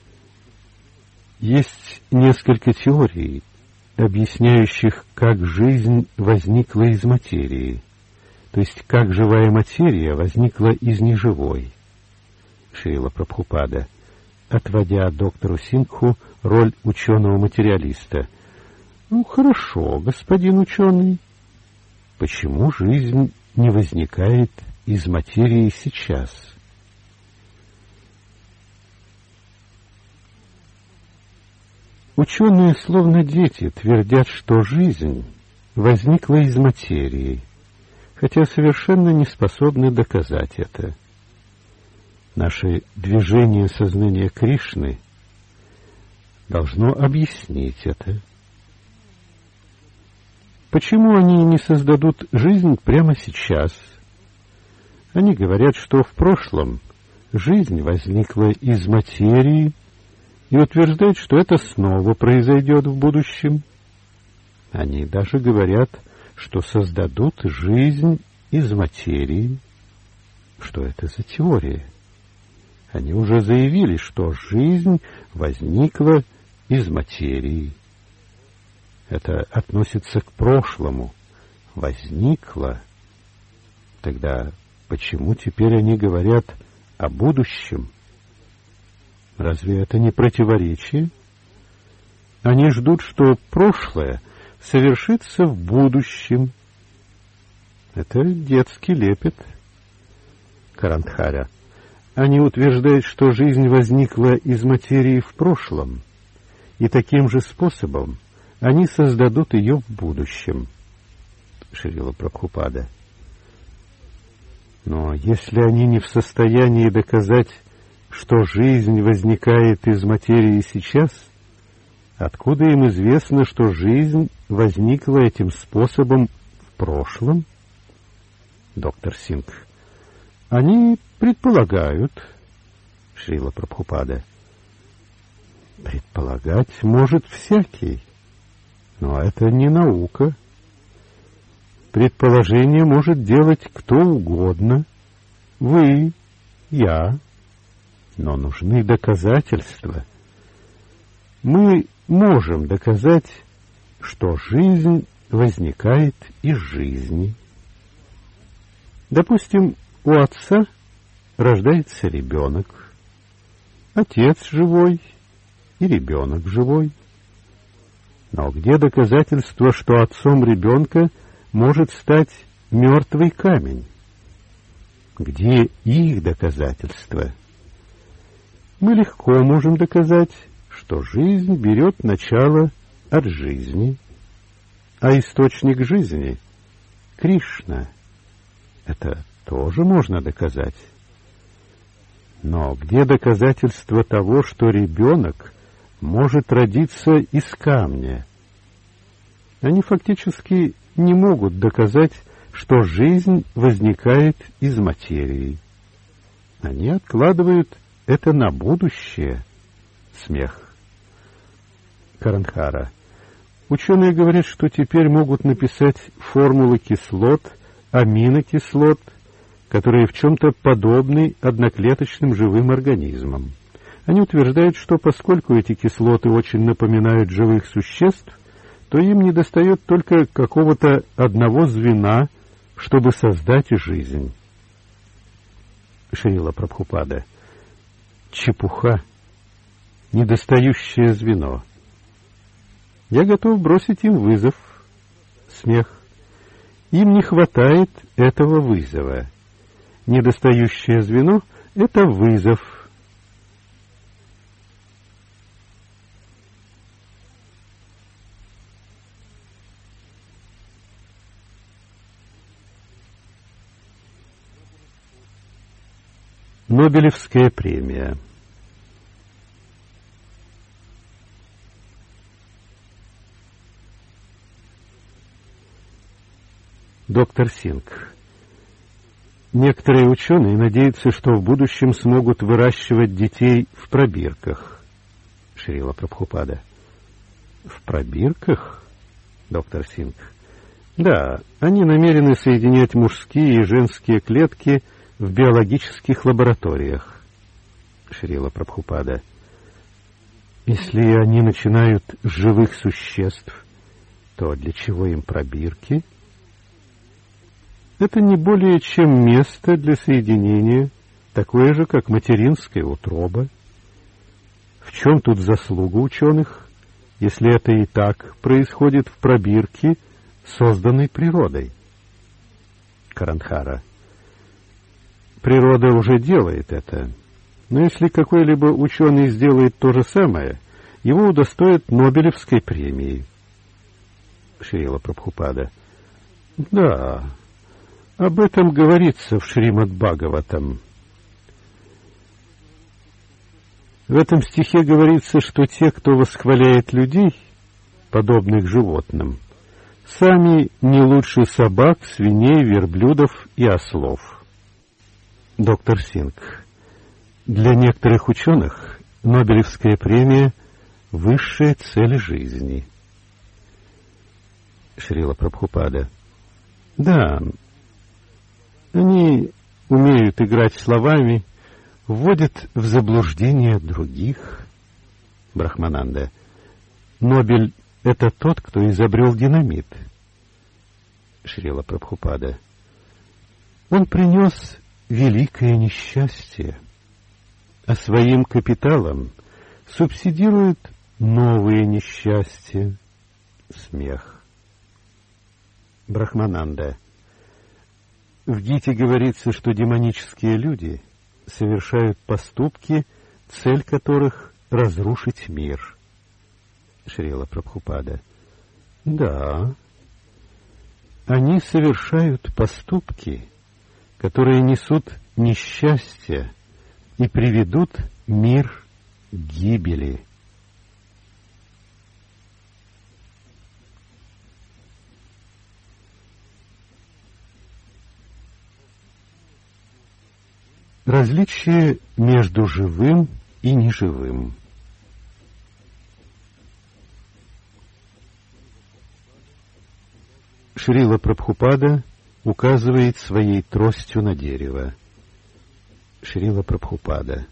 Есть несколько теорий, объясняющих, как жизнь возникла из материи, то есть как живая материя возникла из неживой. Шрила Прабхупада, отводя доктору Сингху роль ученого-материалиста. Ну, хорошо, господин ученый. Почему жизнь не возникает из материи сейчас? Ученые, словно дети, твердят, что жизнь возникла из материи, хотя совершенно не способны доказать это. Наше движение сознания Кришны должно объяснить это. Почему они не создадут жизнь прямо сейчас? Они говорят, что в прошлом жизнь возникла из материи и утверждают, что это снова произойдет в будущем. Они даже говорят, что создадут жизнь из материи. Что это за теория? Они уже заявили, что жизнь возникла из материи. Это относится к прошлому. Возникло. Тогда почему теперь они говорят о будущем? Разве это не противоречие? Они ждут, что прошлое совершится в будущем. Это детский лепет. Карандхара. Они утверждают, что жизнь возникла из материи в прошлом, и таким же способом они создадут ее в будущем. Шрила Прабхупада. Но если они не в состоянии доказать, что жизнь возникает из материи сейчас, откуда им известно, что жизнь возникла этим способом в прошлом? Доктор Сингх. Они предполагают. Шрила Прабхупада. Предполагать может всякий, но это не наука. Предположение может делать кто угодно. Вы, я. Но нужны доказательства. Мы можем доказать, что жизнь возникает из жизни. Допустим, у отца рождается ребенок. Отец живой и ребенок живой. Но где доказательство, что отцом ребенка может стать мертвый камень? Где их доказательства? Мы легко можем доказать, что жизнь берет начало от жизни, а источник жизни — Кришна. Это тоже можно доказать. Но где доказательство того, что ребенок может родиться из камня? Они фактически не могут доказать, что жизнь возникает из материи. Они откладывают это на будущее. Смех. Карандхара. Ученые говорят, что теперь могут написать формулы кислот, аминокислот, которые в чем-то подобны одноклеточным живым организмам. Они утверждают, что поскольку эти кислоты очень напоминают живых существ, то им недостает только какого-то одного звена, чтобы создать жизнь. Шрила Прабхупада. Чепуха. Недостающее звено. Я готов бросить им вызов. Смех. Им не хватает этого вызова. Недостающее звено — это вызов. Нобелевская премия. Доктор Сингх. Некоторые ученые надеются, что в будущем смогут выращивать детей в пробирках. Шрила Прабхупада. В пробирках? Доктор Сингх. Да, они намерены соединять мужские и женские клетки в биологических лабораториях. Шрила Прабхупада. Если они начинают с живых существ, то для чего им пробирки? Это не более чем место для соединения, такое же, как материнская утроба. В чем тут заслуга ученых, если это и так происходит в пробирке, созданной природой? Карандхара. Природа уже делает это, но если какой-либо ученый сделает то же самое, его удостоят Нобелевской премии. Шрила Прабхупада. Да, об этом говорится в Шримад-Бхагаватам. В этом стихе говорится, что те, кто восхваляет людей, подобных животным, сами не лучше собак, свиней, верблюдов и ослов. Доктор Сингх. Для некоторых ученых Нобелевская премия — высшая цель жизни. Шрила Прабхупада. Да, они умеют играть словами, вводят в заблуждение других. Брахмананда. Нобель это тот, кто изобрел динамит. Шрила Прабхупада. Он принес великое несчастье, а своим капиталом субсидирует новые несчастья. Смех. Брахмананда. В Гите говорится, что демонические люди совершают поступки, цель которых — разрушить мир. Шрила Прабхупада. Да, они совершают поступки, которые несут несчастье и приведут мир к гибели. Различие между живым и неживым. Шрила Прабхупада указывает своей тростью на дерево. Шрила Прабхупада.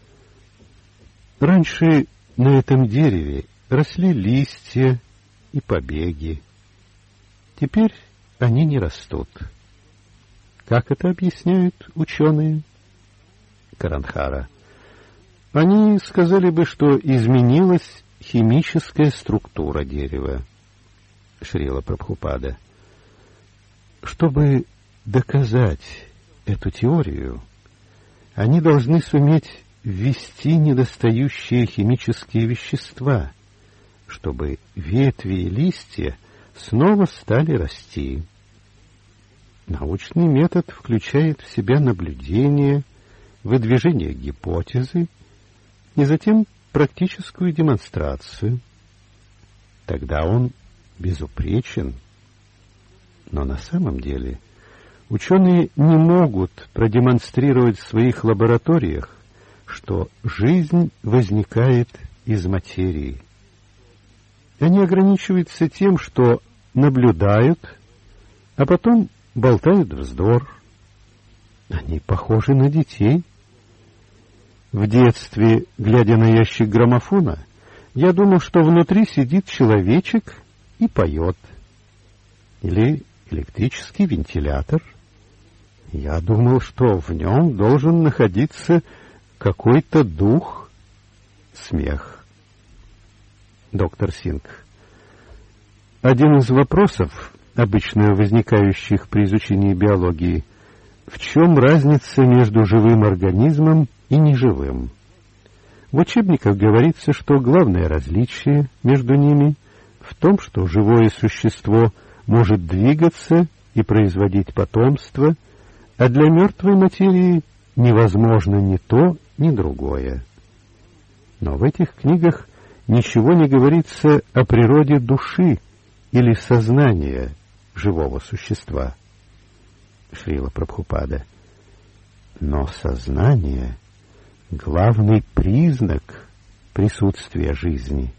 Раньше на этом дереве росли листья и побеги. Теперь они не растут. Как это объясняют ученые? Каранхара. Они сказали бы, что изменилась химическая структура дерева. Шрила Прабхупада. Чтобы доказать эту теорию, они должны суметь ввести недостающие химические вещества, чтобы ветви и листья снова стали расти. Научный метод включает в себя наблюдение, выдвижение гипотезы и затем практическую демонстрацию. Тогда он безупречен. Но на самом деле ученые не могут продемонстрировать в своих лабораториях, что жизнь возникает из материи. Они ограничиваются тем, что наблюдают, а потом болтают вздор. Они похожи на детей. В детстве, глядя на ящик граммофона, я думал, что внутри сидит человечек и поет. Или электрический вентилятор. Я думал, что в нем должен находиться какой-то дух. Смех. Доктор Сингх. Один из вопросов, обычно возникающих при изучении биологии, в чем разница между живым организмом и неживым? В учебниках говорится, что главное различие между ними в том, что живое существо может двигаться и производить потомство, а для мертвой материи невозможно ни то, ни другое. Но в этих книгах ничего не говорится о природе души или сознания живого существа. Шрила Прабхупада. Но сознание — главный признак присутствия жизни.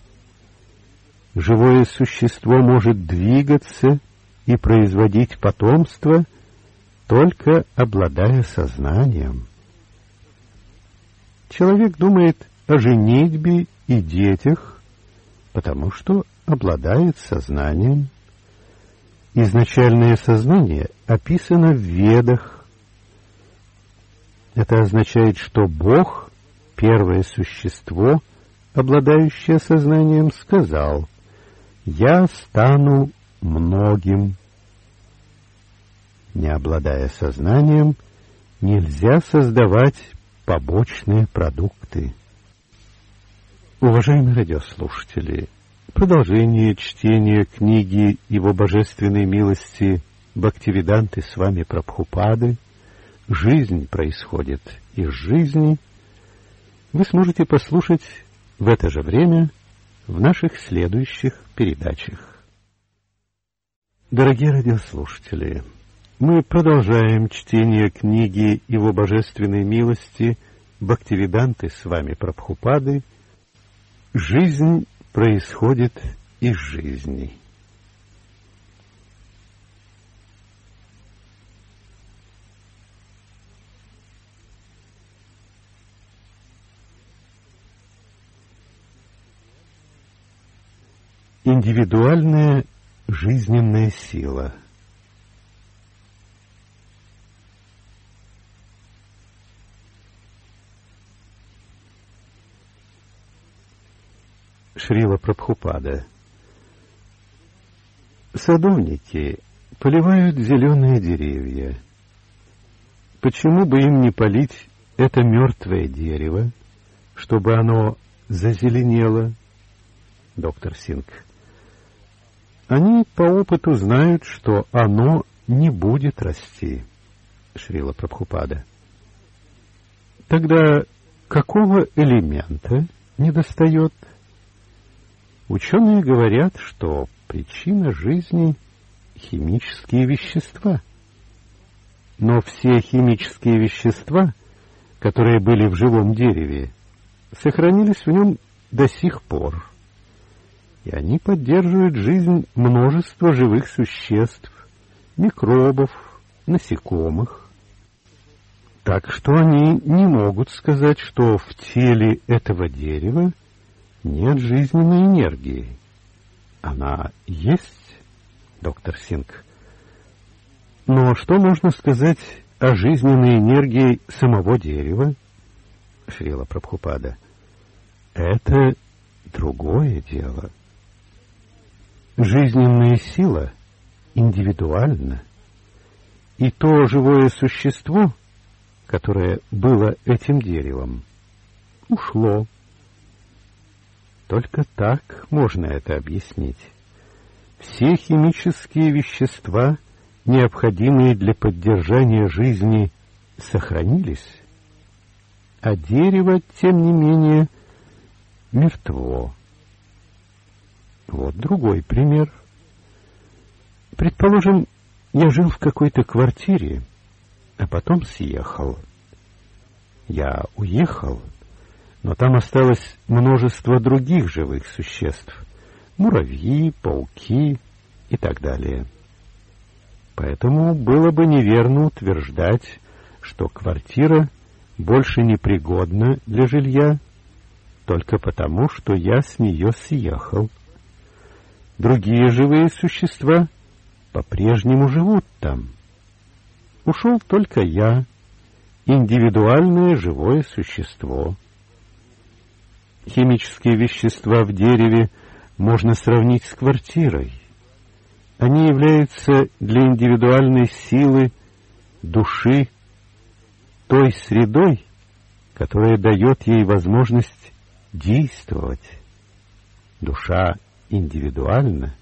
Живое существо может двигаться и производить потомство, только обладая сознанием. Человек думает о женитьбе и детях, потому что обладает сознанием. Изначальное сознание описано в Ведах. Это означает, что Бог, первое существо, обладающее сознанием, сказал: «Я стану многим». Не обладая сознанием, нельзя создавать побочные продукты. Уважаемые радиослушатели, продолжение чтения книги Его Божественной милости Бхактивиданты Свами Прабхупады «Жизнь происходит из жизни» вы сможете послушать в это же время в наших следующих передачах. Дорогие радиослушатели, мы продолжаем чтение книги Его Божественной милости Бхактивиданты Свами Прабхупады «Жизнь происходит из жизни». Индивидуальная жизненная сила. Шрила Прабхупада. Садовники поливают зеленые деревья. Почему бы им не полить это мертвое дерево, чтобы оно зазеленело? Доктор Сингх. Они по опыту знают, что оно не будет расти. Шрила Прабхупада. Тогда какого элемента недостает? Ученые говорят, что причина жизни — химические вещества. Но все химические вещества, которые были в живом дереве, сохранились в нем до сих пор. И они поддерживают жизнь множества живых существ, микробов, насекомых. Так что они не могут сказать, что в теле этого дерева нет жизненной энергии. Она есть, доктор Сингх. Но что можно сказать о жизненной энергии самого дерева? Шрила Прабхупада. Это другое дело. Жизненная сила индивидуальна. И то живое существо, которое было этим деревом, ушло. Только так можно это объяснить. Все химические вещества, необходимые для поддержания жизни, сохранились, а дерево, тем не менее, мертво. Вот другой пример. Предположим, я жил в какой-то квартире, а потом съехал. Я уехал, но там осталось множество других живых существ. Муравьи, пауки и так далее. Поэтому было бы неверно утверждать, что квартира больше не пригодна для жилья, только потому, что я с нее съехал. Другие живые существа по-прежнему живут там. Ушел только я, индивидуальное живое существо. Химические вещества в дереве можно сравнить с квартирой. Они являются для индивидуальной силы души той средой, которая дает ей возможность действовать. Душа индивидуальна,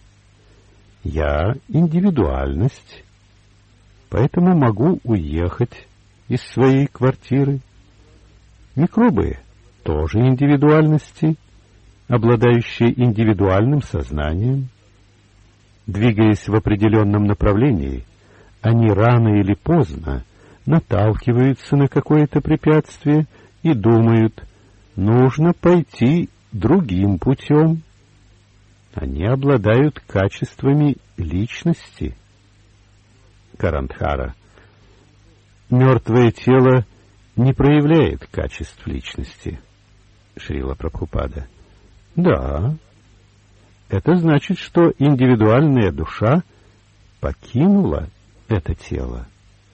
я индивидуальность, поэтому могу уехать из своей квартиры. Микробы тоже индивидуальности, обладающие индивидуальным сознанием. Двигаясь в определенном направлении, они рано или поздно наталкиваются на какое-то препятствие и думают, нужно пойти другим путем. Они обладают качествами личности. Карантхара. Мертвое тело не проявляет качеств личности. Шрила Прабхупада. Да, это значит, что индивидуальная душа покинула это тело.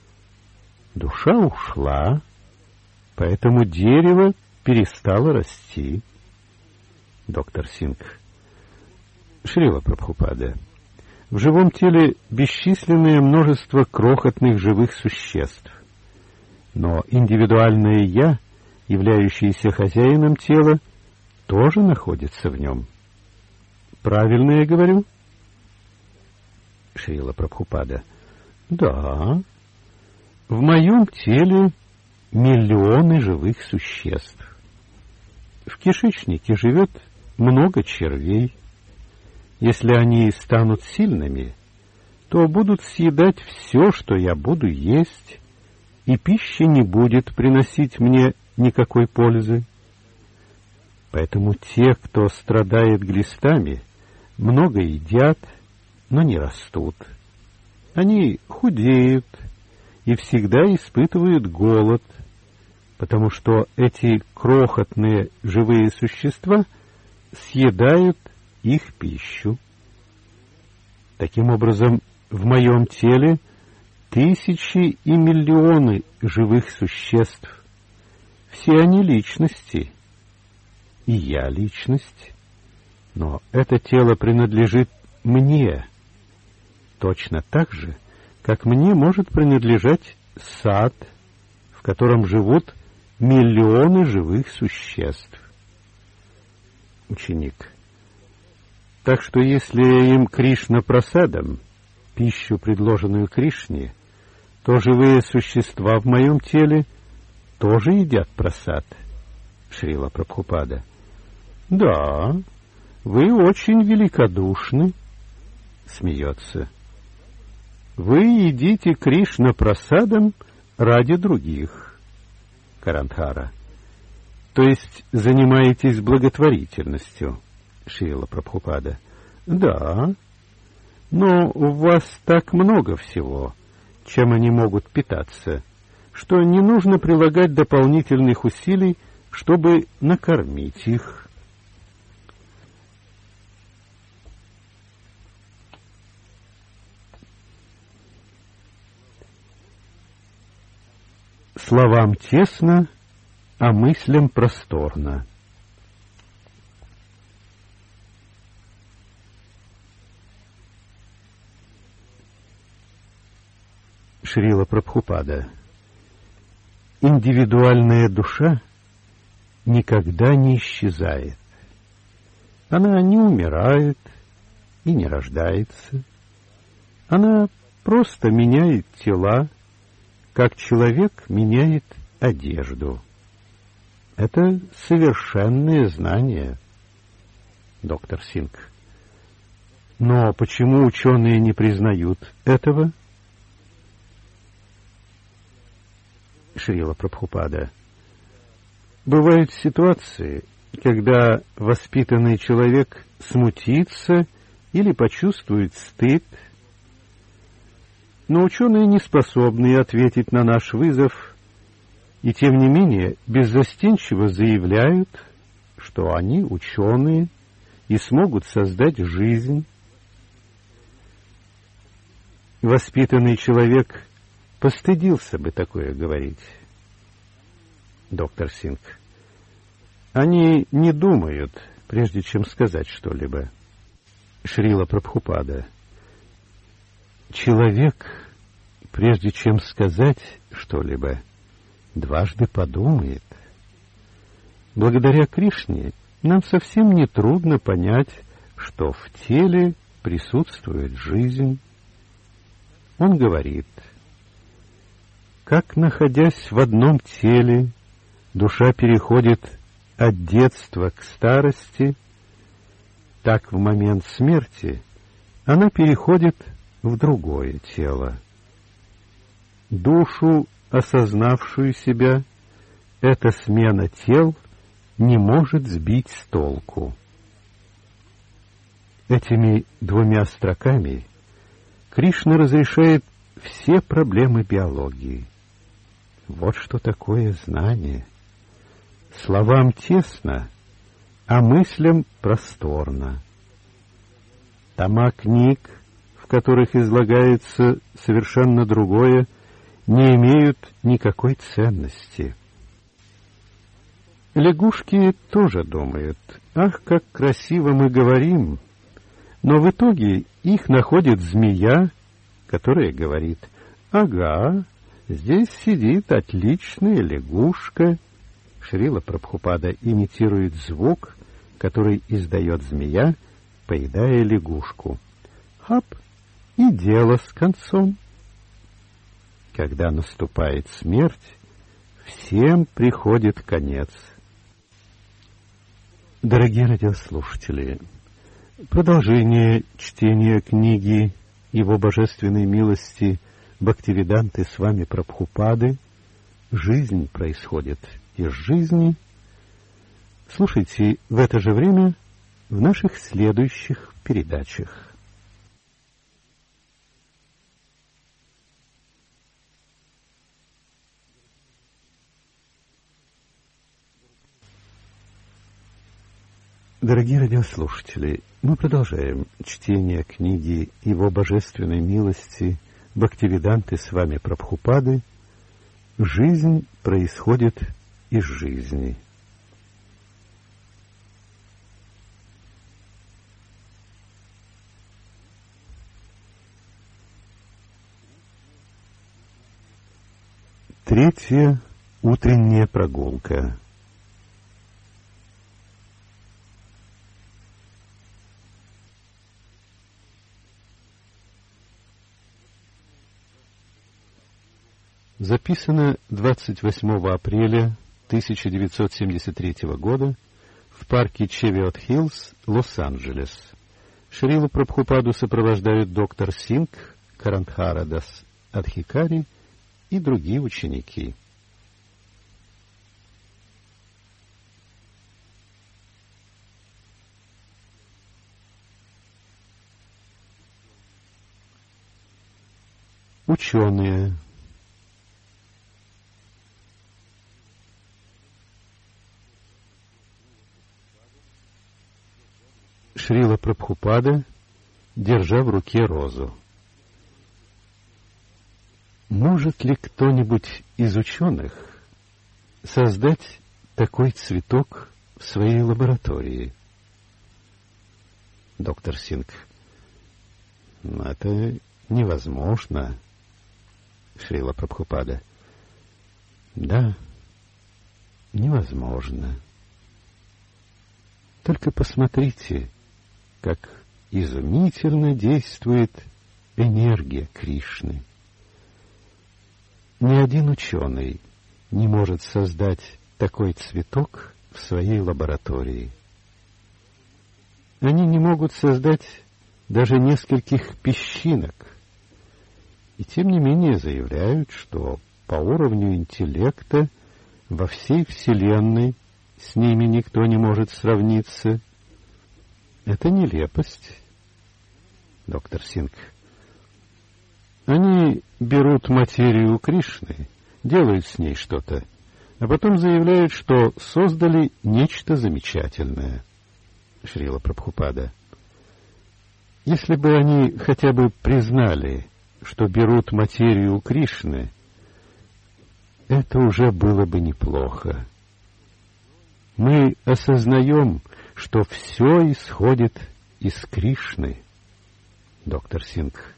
Душа ушла, поэтому дерево перестало расти. Доктор Сингх. Шрила Прабхупада. В живом теле бесчисленное множество крохотных живых существ. Но индивидуальное «я», являющееся хозяином тела, тоже находится в нем. Правильно я говорю? Шрила Прабхупада. Да. В моем теле миллионы живых существ. В кишечнике живет много червей. Если они станут сильными, то будут съедать все, что я буду есть, и пища не будет приносить мне никакой пользы. Поэтому те, кто страдает глистами, много едят, но не растут. Они худеют и всегда испытывают голод, потому что эти крохотные живые существа съедают их пищу. Таким образом, в моем теле тысячи и миллионы живых существ. Все они личности, и я личность, но это тело принадлежит мне, точно так же, как мне может принадлежать сад, в котором живут миллионы живых существ. Ученик. Так что если я им Кришна прасадам, пищу, предложенную Кришне, то живые существа в моем теле тоже едят прасад. Шрила Прабхупада. Да, вы очень великодушны. Смеется. Вы едите Кришна прасадам ради других. Карантхара. То есть занимаетесь благотворительностью. Шрила Прабхупада. Да, но у вас так много всего, чем они могут питаться, что не нужно прилагать дополнительных усилий, чтобы накормить их. Словам тесно, а мыслям просторно. Шрила Прабхупада. Индивидуальная душа никогда не исчезает. Она не умирает и не рождается. Она просто меняет тела, как человек меняет одежду. Это совершенное знание, доктор Сингх. Но почему ученые не признают этого? Шрила Прабхупада. Бывают ситуации, когда воспитанный человек смутится или почувствует стыд, но ученые не способны ответить на наш вызов, и тем не менее беззастенчиво заявляют, что они ученые и смогут создать жизнь. Воспитанный человек постыдился бы такое говорить. Доктор Сингх. Они не думают, прежде чем сказать что-либо. Шрила Прабхупада. Человек, прежде чем сказать что-либо, дважды подумает. Благодаря Кришне нам совсем не трудно понять, что в теле присутствует жизнь. Он говорит: как, находясь в одном теле, душа переходит от детства к старости, так в момент смерти она переходит в другое тело. Душу, осознавшую себя, эта смена тел не может сбить с толку. Этими двумя строками Кришна разрешает все проблемы биологии. Вот что такое знание. Словам тесно, а мыслям просторно. Тома книг, в которых излагается совершенно другое, не имеют никакой ценности. Лягушки тоже думают: ах, как красиво мы говорим, но в итоге их находит змея, которая говорит: ага, здесь сидит отличная лягушка. Шрила Прабхупада имитирует звук, который издает змея, поедая лягушку. Хап, и дело с концом. Когда наступает смерть, всем приходит конец. Дорогие радиослушатели, продолжение чтения книги Его Божественной милости Бхактивиданты Свами Прабхупады «Жизнь происходит из жизни» слушайте в это же время в наших следующих передачах. Дорогие радиослушатели, мы продолжаем чтение книги Его Божественной милости Бхактивиданты Свами Прабхупады «Жизнь происходит из жизни». Третья утренняя прогулка. Записано двадцать восьмого апреля тысяча девятьсот семьдесят третьего года в парке Чевиот-Хиллз, Лос-Анджелес. Шрилу Прабхупаду сопровождают доктор Сингх, Карантхара Дас Адхикари и другие ученики. Ученые. Шрила Прабхупада, держа в руке розу. Может ли кто-нибудь из ученых создать такой цветок в своей лаборатории? Доктор Сингх. Это невозможно. Шрила Прабхупада. Да, невозможно. Только посмотрите, как изумительно действует энергия Кришны. Ни один ученый не может создать такой цветок в своей лаборатории. Они не могут создать даже нескольких песчинок, и тем не менее заявляют, что по уровню интеллекта во всей Вселенной с ними никто не может сравниться. Это нелепость. Доктор Сингх. Они берут материю Кришны, делают с ней что-то, а потом заявляют, что создали нечто замечательное. Шрила Прабхупада. Если бы они хотя бы признали, что берут материю Кришны, это уже было бы неплохо. Мы осознаем, что все исходит из Кришны. Доктор Сингх.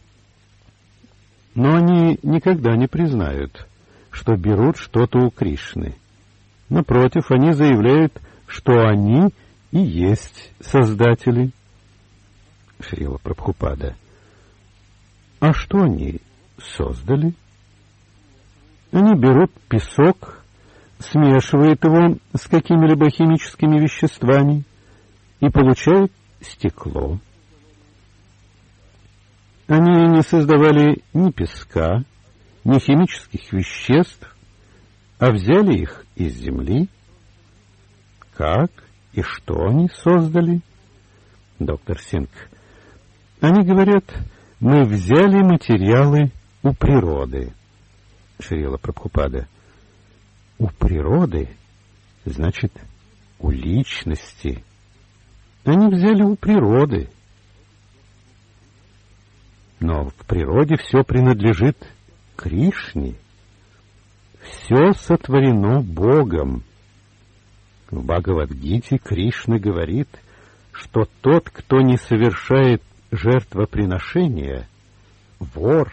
Но они никогда не признают, что берут что-то у Кришны. Напротив, они заявляют, что они и есть создатели. Шрила Прабхупада. А что они создали? Они берут песок, смешивают его с какими-либо химическими веществами и получают стекло. Они не создавали ни песка, ни химических веществ, а взяли их из земли. Как и что они создали? Доктор Сингх. Они говорят, мы взяли материалы у природы. Шрила Прабхупада. У природы, значит, у личности. Они взяли у природы. Но в природе все принадлежит Кришне. Все сотворено Богом. В Бхагавад-гите Кришна говорит, что тот, кто не совершает жертвоприношения, вор.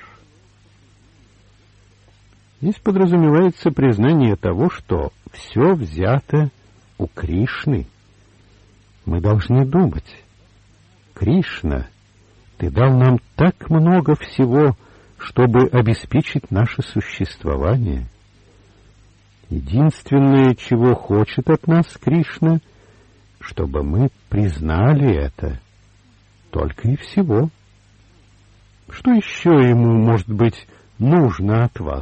Здесь подразумевается признание того, что все взято у Кришны. Мы должны думать: Кришна, ты дал нам так много всего, чтобы обеспечить наше существование. Единственное, чего хочет от нас Кришна, чтобы мы признали это. Только и всего. Что еще ему, может быть, нужно от вас?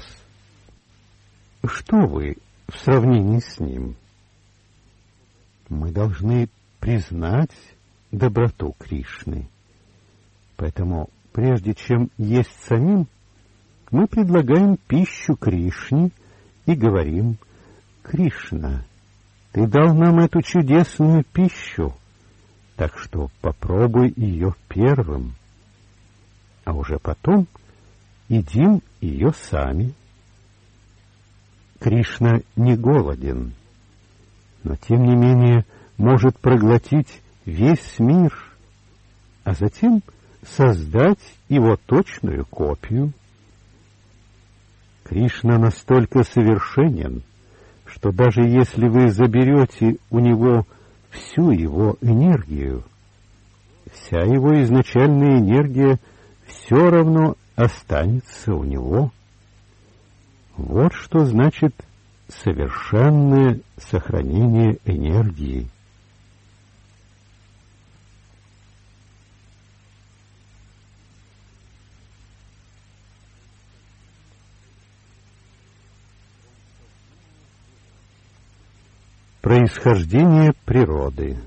Что вы в сравнении с ним? Мы должны признать доброту Кришны. Поэтому, прежде чем есть самим, мы предлагаем пищу Кришне и говорим: Кришна, Ты дал нам эту чудесную пищу, так что попробуй ее первым, а уже потом едим ее сами. Кришна не голоден, но тем не менее может проглотить весь мир, а затем создать его точную копию. Кришна настолько совершенен, что даже если вы заберете у него всю его энергию, вся его изначальная энергия все равно останется у него. Вот что значит совершенное сохранение энергии. Происхождение природы.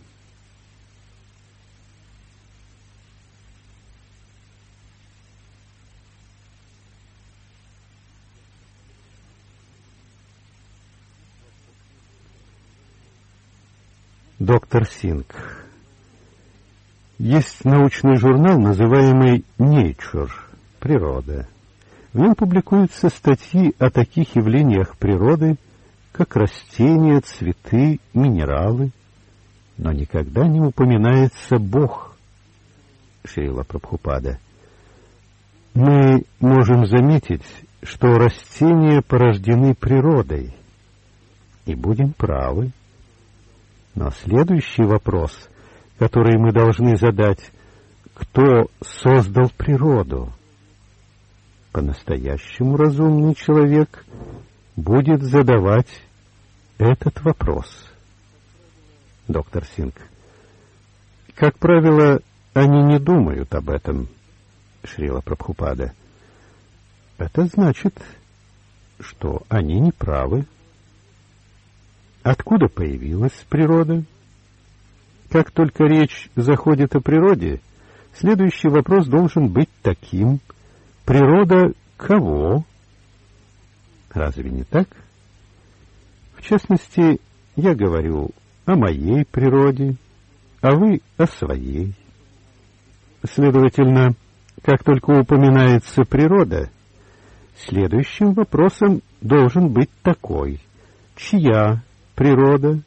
Доктор Сингх. Есть научный журнал, называемый Nature, природа. В нем публикуются статьи о таких явлениях природы, как растения, цветы, минералы, но никогда не упоминается Бог. Шрила Прабхупада. Мы можем заметить, что растения порождены природой, и будем правы. Но следующий вопрос, который мы должны задать: кто создал природу? По-настоящему разумный человек будет задавать этот вопрос. Доктор Сингх. Как правило, они не думают об этом. Шрила Прабхупада. Это значит, что они не правы. Откуда появилась природа? Как только речь заходит о природе, следующий вопрос должен быть таким: природа кого? Разве не так? В частности, я говорю о моей природе, а вы о своей. Следовательно, как только упоминается природа, следующим вопросом должен быть такой: чья природа?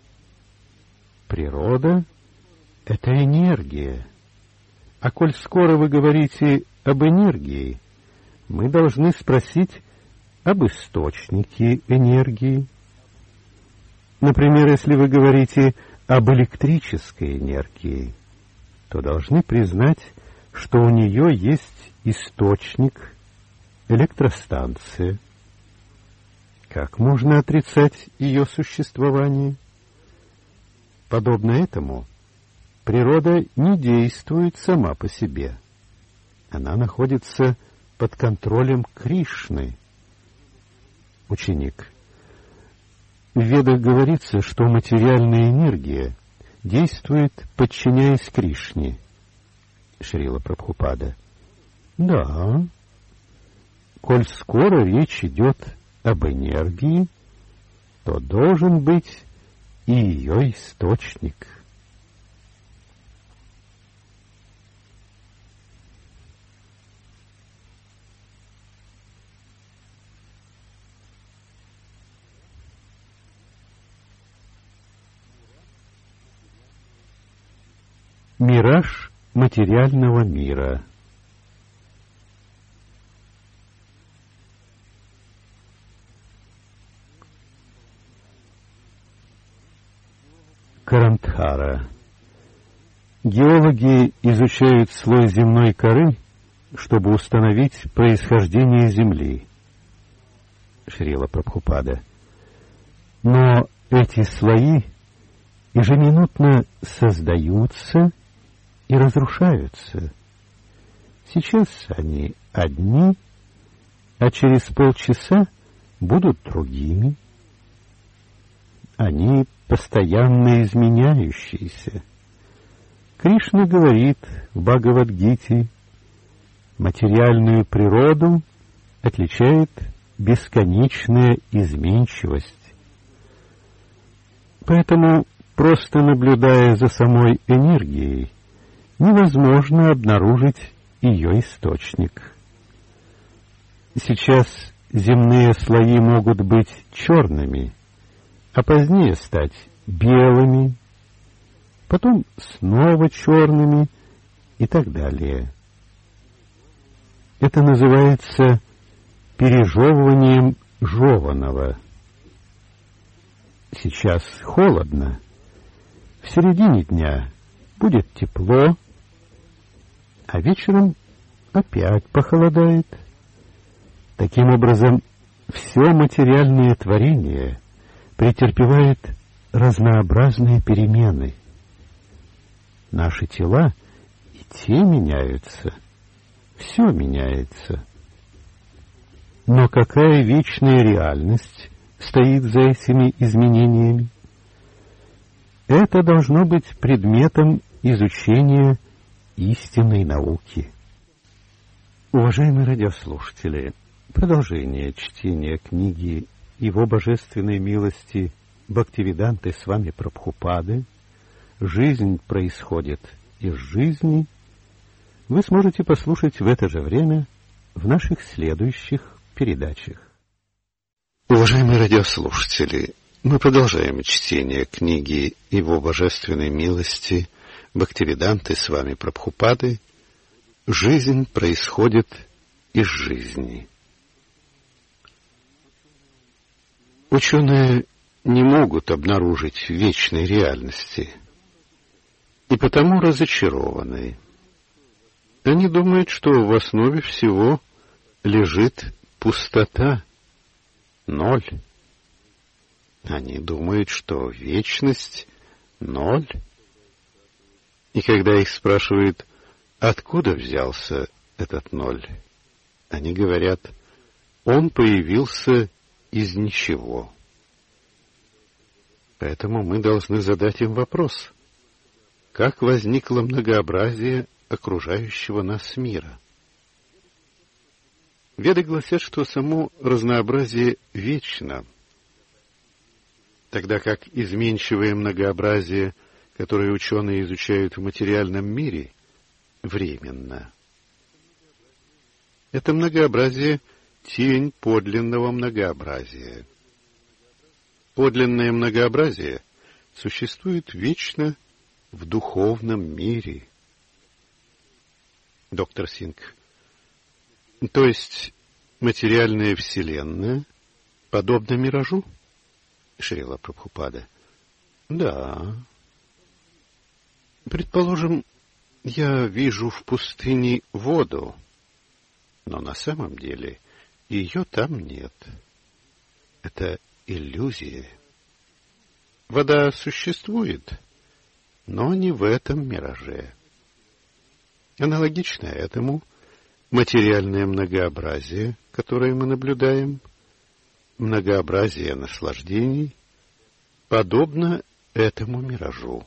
Природа — это энергия. А коль скоро вы говорите об энергии, мы должны спросить об источнике энергии. Например, если вы говорите об электрической энергии, то должны признать, что у нее есть источник — электростанция. Как можно отрицать ее существование? Подобно этому, природа не действует сама по себе. Она находится под контролем Кришны. Ученик. В Ведах говорится, что материальная энергия действует, подчиняясь Кришне. Шрила Прабхупада. Да. Коль скоро речь идет об энергии, то должен быть и ее источник. Мираж материального мира. Карантхара. Геологи изучают слой земной коры, чтобы установить происхождение Земли. Шрила Прабхупада. Но эти слои ежеминутно создаются и разрушаются. Сейчас они одни, а через полчаса будут другими. Они постоянно изменяющиеся. Кришна говорит в Бхагавад-гите: материальную природу отличает бесконечная изменчивость. Поэтому, просто наблюдая за самой энергией, невозможно обнаружить ее источник. Сейчас земные слои могут быть черными, а позднее стать белыми, потом снова черными и так далее. Это называется пережевыванием жеваного. Сейчас холодно, в середине дня будет тепло, а вечером опять похолодает. Таким образом, все материальное творение претерпевает разнообразные перемены. Наши тела и те меняются, все меняется. Но какая вечная реальность стоит за этими изменениями? Это должно быть предметом изучения истинной науки. Уважаемые радиослушатели, продолжение чтения книги Его Божественной милости Бхактивиданты Свами Прабхупады «Жизнь происходит из жизни» вы сможете послушать в это же время в наших следующих передачах. Уважаемые радиослушатели, мы продолжаем чтение книги Его Божественной милости Бхактивиданты Свами Прабхупады «Жизнь происходит из жизни». Ученые не могут обнаружить вечной реальности, и потому разочарованы. Они думают, что в основе всего лежит пустота, ноль. Они думают, что вечность — ноль. И когда их спрашивают, откуда взялся этот ноль, они говорят, он появился из ничего. Поэтому мы должны задать им вопрос, как возникло многообразие окружающего нас мира? Веды гласят, что само разнообразие вечно, тогда как изменчивое многообразие, которое ученые изучают в материальном мире, временно. Это многообразие — тень подлинного многообразия. Подлинное многообразие существует вечно в духовном мире. Доктор Синг. То есть материальная вселенная подобна миражу? Шрила Прабхупада. Да. Предположим, я вижу в пустыне воду, но на самом деле ее там нет. Это иллюзия. Вода существует, но не в этом мираже. Аналогично этому материальное многообразие, которое мы наблюдаем, многообразие наслаждений, подобно этому миражу.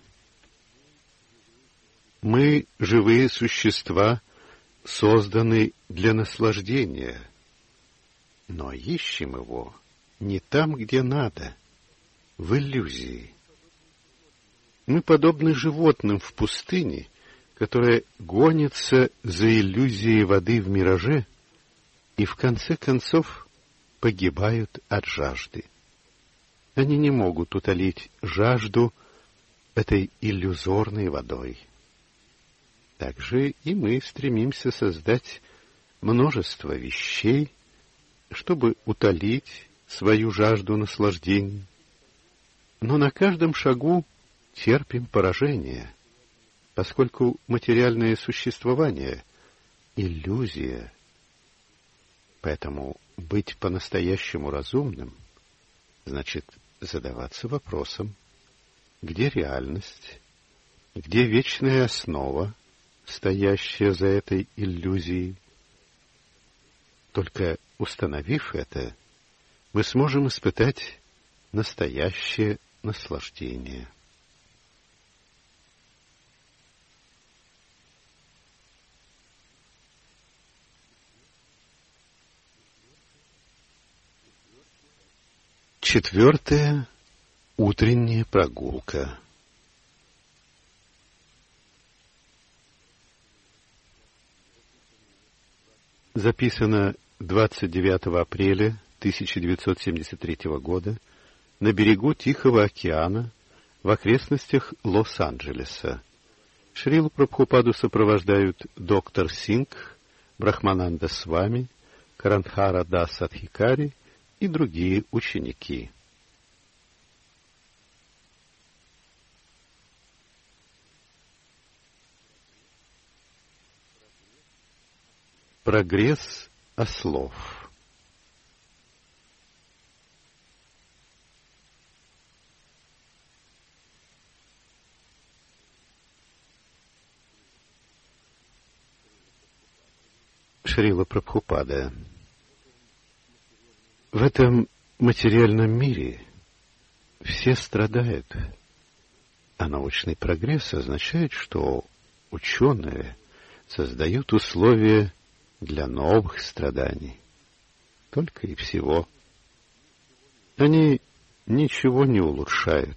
Мы, живые существа, созданы для наслаждения, но ищем его не там, где надо, в иллюзии. Мы подобны животным в пустыне, которые гонятся за иллюзией воды в мираже и в конце концов погибают от жажды. Они не могут утолить жажду этой иллюзорной водой. Также и мы стремимся создать множество вещей, чтобы утолить свою жажду наслаждений. Но на каждом шагу терпим поражение, поскольку материальное существование — иллюзия. Поэтому быть по-настоящему разумным значит задаваться вопросом, где реальность, где вечная основа, стоящая за этой иллюзией. Только установив это, мы сможем испытать настоящее наслаждение. Четвертое Утренняя прогулка. Записано двадцать девятого апреля тысяча девятьсот семьдесят третьего года на берегу Тихого океана в окрестностях Лос-Анджелеса. Шрилу Прабхупаду сопровождают доктор Сингх, Брахмананда Свами, Карандхара Дас Адхикари и другие ученики. Прогресс ослов. Шрила Прабхупада. В этом материальном мире все страдают, а научный прогресс означает, что ученые создают условия для новых страданий. Только и всего. Они ничего не улучшают.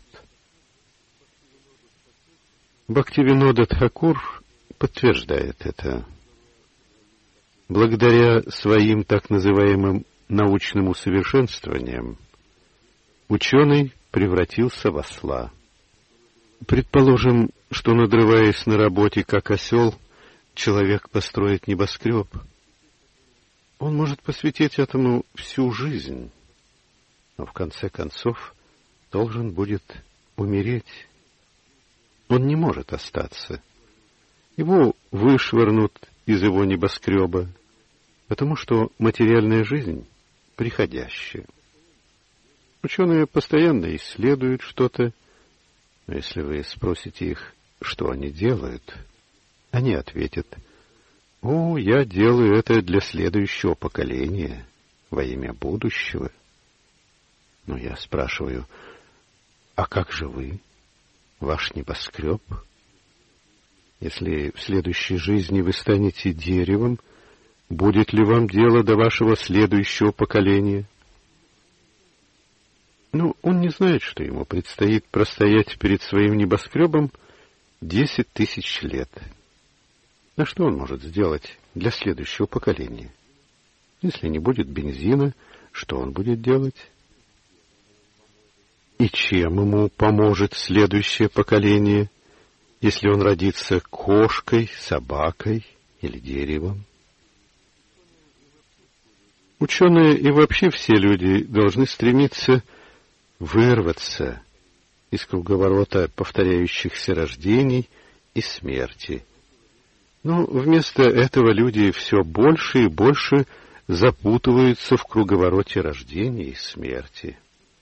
Бхактивинода Тхакур подтверждает это. Благодаря своим так называемым научным усовершенствованиям ученый превратился в осла. Предположим, что, надрываясь на работе как осел, человек построит небоскреб. Он может посвятить этому всю жизнь, но в конце концов должен будет умереть. Он не может остаться. Его вышвырнут из его небоскреба, потому что материальная жизнь приходящая. Ученые постоянно исследуют что-то, но если вы спросите их, что они делают, они ответят: «О, я делаю это для следующего поколения, во имя будущего». Но я спрашиваю: а как же вы, ваш небоскреб? Если в следующей жизни вы станете деревом, будет ли вам дело до вашего следующего поколения? Ну, он не знает, что ему предстоит простоять перед своим небоскребом десять тысяч лет. А что он может сделать для следующего поколения? Если не будет бензина, что он будет делать? И чем ему поможет следующее поколение, если он родится кошкой, собакой или деревом? Ученые и вообще все люди должны стремиться вырваться из круговорота повторяющихся рождений и смерти. Но вместо этого люди все больше и больше запутываются в круговороте рождения и смерти.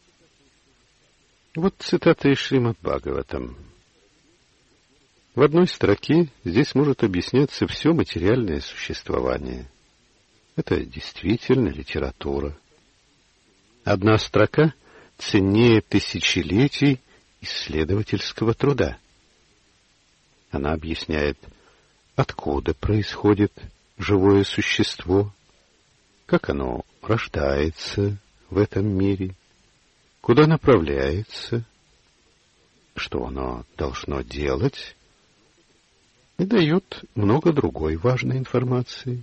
Вот цитата из Шримад Бхагаватам. В одной строке здесь может объясняться все материальное существование. Это действительно литература. Одна строка ценнее тысячелетий исследовательского труда. Она объясняет, откуда происходит живое существо, как оно рождается в этом мире, куда направляется, что оно должно делать, и дает много другой важной информации.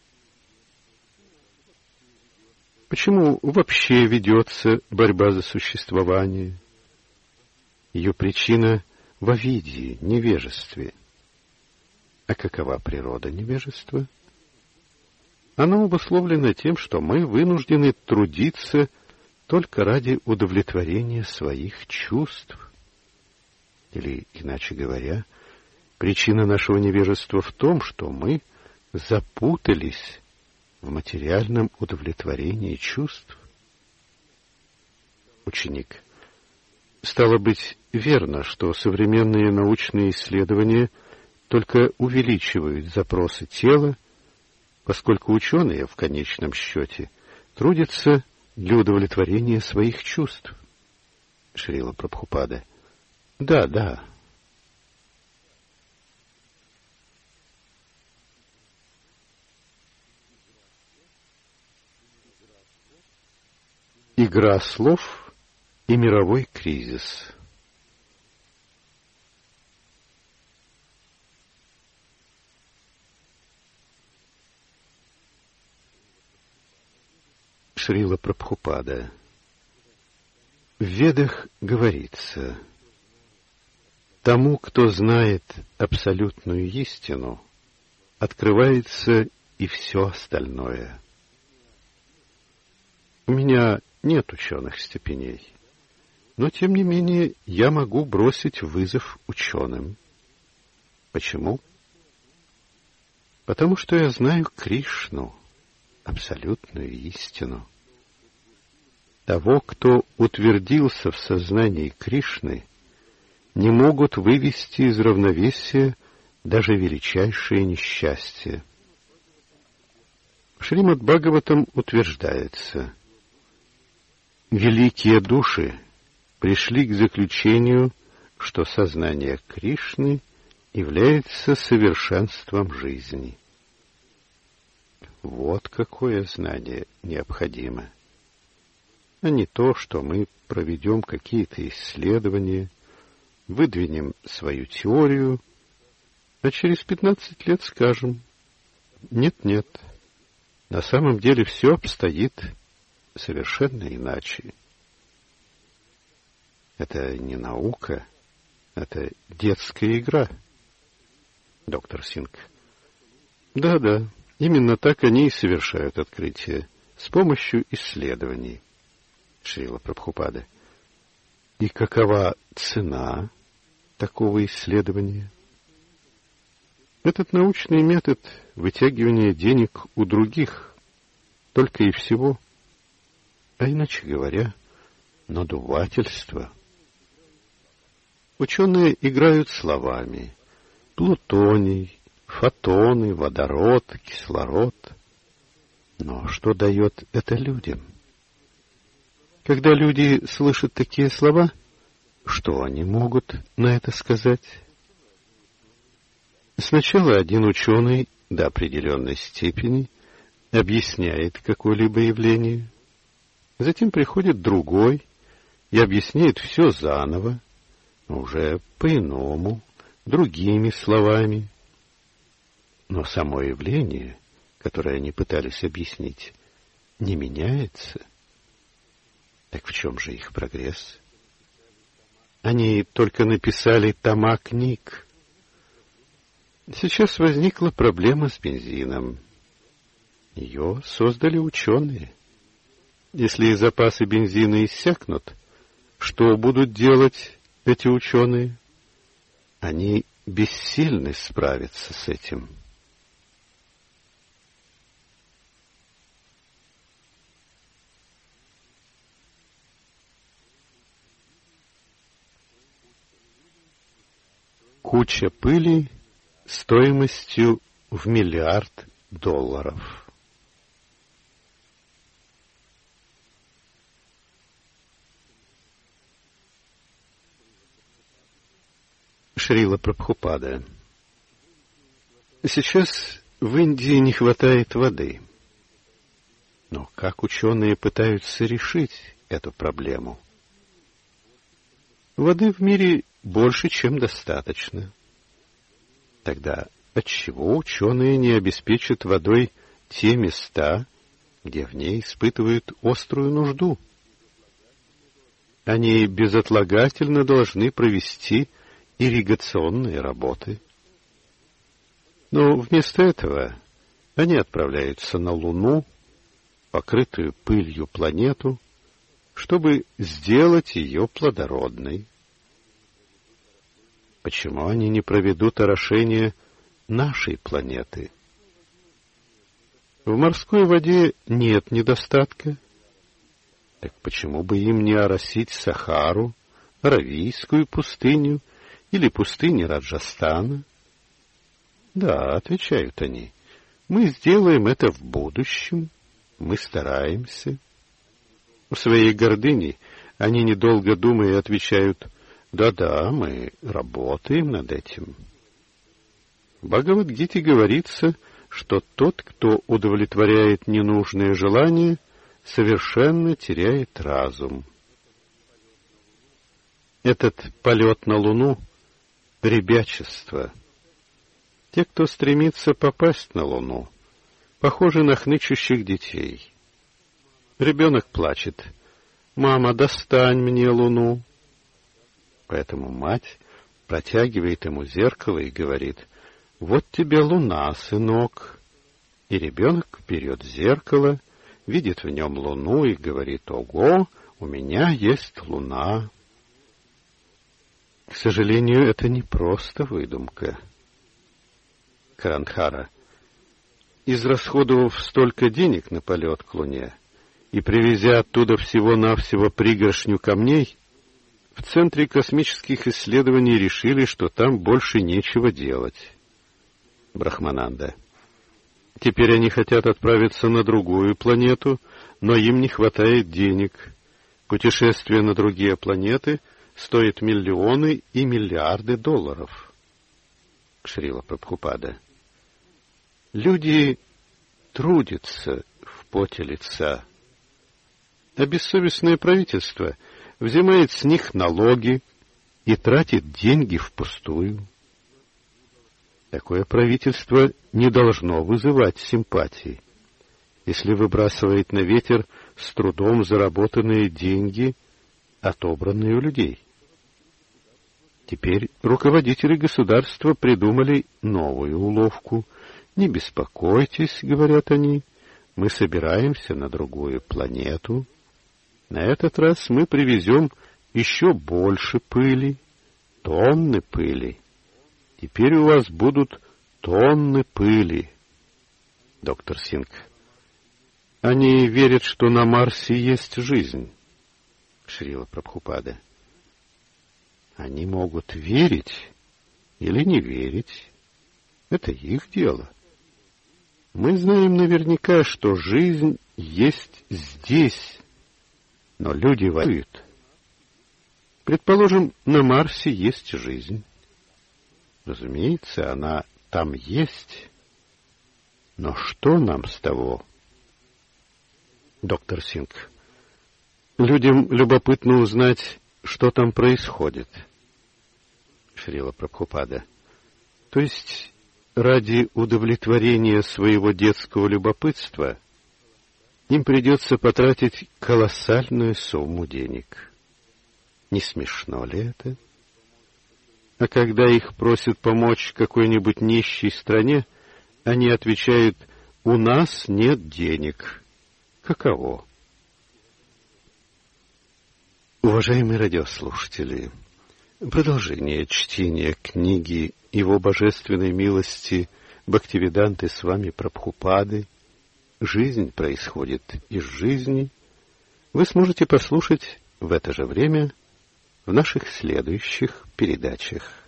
Почему вообще ведется борьба за существование? Ее причина в авидье, невежестве. А какова природа невежества? Оно обусловлено тем, что мы вынуждены трудиться только ради удовлетворения своих чувств. Или, иначе говоря, причина нашего невежества в том, что мы запутались в материальном удовлетворении чувств. Ученик. Стало быть, верно, что современные научные исследования только увеличивают запросы тела, поскольку ученые, в конечном счете, трудятся для удовлетворения своих чувств. Шрила Прабхупада. Да, да. Игра слов и мировой кризис. Шрила Прабхупада. В Ведах говорится: тому, кто знает абсолютную истину, открывается и все остальное. У меня нет ученых степеней, но, тем не менее, я могу бросить вызов ученым. Почему? Потому что я знаю Кришну, абсолютную истину. Того, кто утвердился в сознании Кришны, не могут вывести из равновесия даже величайшее несчастье. В Шримад Бхагаватам утверждается: великие души пришли к заключению, что сознание Кришны является совершенством жизни. Вот какое знание необходимо, а не то, что мы проведем какие-то исследования, выдвинем свою теорию, а через пятнадцать лет скажем: нет-нет, на самом деле все обстоит совершенно иначе. Это не наука, это детская игра. Доктор Синг. Да-да, именно так они и совершают открытия, с помощью исследований. Шрила Прабхупада. И какова цена такого исследования? Этот научный метод вытягивания денег у других только и всего, а иначе говоря, надувательство. Ученые играют словами: плутоний, фотоны, водород, кислород. Но что дает это людям? Когда люди слышат такие слова, что они могут на это сказать? Сначала один ученый до определенной степени объясняет какое-либо явление, затем приходит другой и объясняет все заново, уже по-иному, другими словами. Но само явление, которое они пытались объяснить, не меняется. Так в чем же их прогресс? Они только написали тома книг. Сейчас возникла проблема с бензином. Ее создали ученые. Если запасы бензина иссякнут, что будут делать эти ученые? Они бессильны справиться с этим. Куча пыли стоимостью в миллиард долларов. Шрила Прабхупада. Сейчас в Индии не хватает воды. Но как ученые пытаются решить эту проблему? Воды в мире больше, чем достаточно. Тогда отчего ученые не обеспечат водой те места, где в ней испытывают острую нужду? Они безотлагательно должны провести ирригационные работы. Но вместо этого они отправляются на Луну, покрытую пылью планету, чтобы сделать ее плодородной. Почему они не проведут орошение нашей планеты? В морской воде нет недостатка. Так почему бы им не оросить Сахару, Аравийскую пустыню или пустыни Раджастана? Да, отвечают они, мы сделаем это в будущем, мы стараемся. В своей гордыне они, недолго думая, отвечают: да-да, мы работаем над этим. В Бхагавад-гите говорится, что тот, кто удовлетворяет ненужные желания, совершенно теряет разум. Этот полет на Луну — ребячество. Те, кто стремится попасть на Луну, похожи на хнычущих детей. Ребенок плачет: «Мама, достань мне Луну». Поэтому мать протягивает ему зеркало и говорит: «Вот тебе Луна, сынок». И ребенок берет зеркало, видит в нем Луну и говорит: «Ого, у меня есть Луна». К сожалению, это не просто выдумка. Карандхара: израсходовав столько денег на полет к Луне и привезя оттуда всего-навсего пригоршню камней, в Центре космических исследований решили, что там больше нечего делать. Брахмананда: теперь они хотят отправиться на другую планету, но им не хватает денег. Путешествие на другие планеты стоит миллионы и миллиарды долларов. Шрила Прабхупада: люди трудятся в поте лица, а бессовестное правительство взимает с них налоги и тратит деньги впустую. Такое правительство не должно вызывать симпатии, если выбрасывает на ветер с трудом заработанные деньги, отобранные у людей. Теперь руководители государства придумали новую уловку. «Не беспокойтесь, — говорят они, — мы собираемся на другую планету. На этот раз мы привезем еще больше пыли, тонны пыли. Теперь у вас будут тонны пыли». Доктор Сингх: они верят, что на Марсе есть жизнь. Шрила Прабхупада: они могут верить или не верить. Это их дело. Мы знаем наверняка, что жизнь есть здесь, но люди воюют. Предположим, на Марсе есть жизнь. Разумеется, она там есть. Но что нам с того? Доктор Сингх: людям любопытно узнать, что там происходит. Шрила Прабхупада: то есть ради удовлетворения своего детского любопытства им придется потратить колоссальную сумму денег. Не смешно ли это? А когда их просят помочь какой-нибудь нищей стране, они отвечают: «У нас нет денег». Каково? Уважаемые радиослушатели, продолжение чтения книги Его Божественной милости Бхактивиданты Свами Прабхупады «Жизнь происходит из жизни» вы сможете послушать в это же время в наших следующих передачах.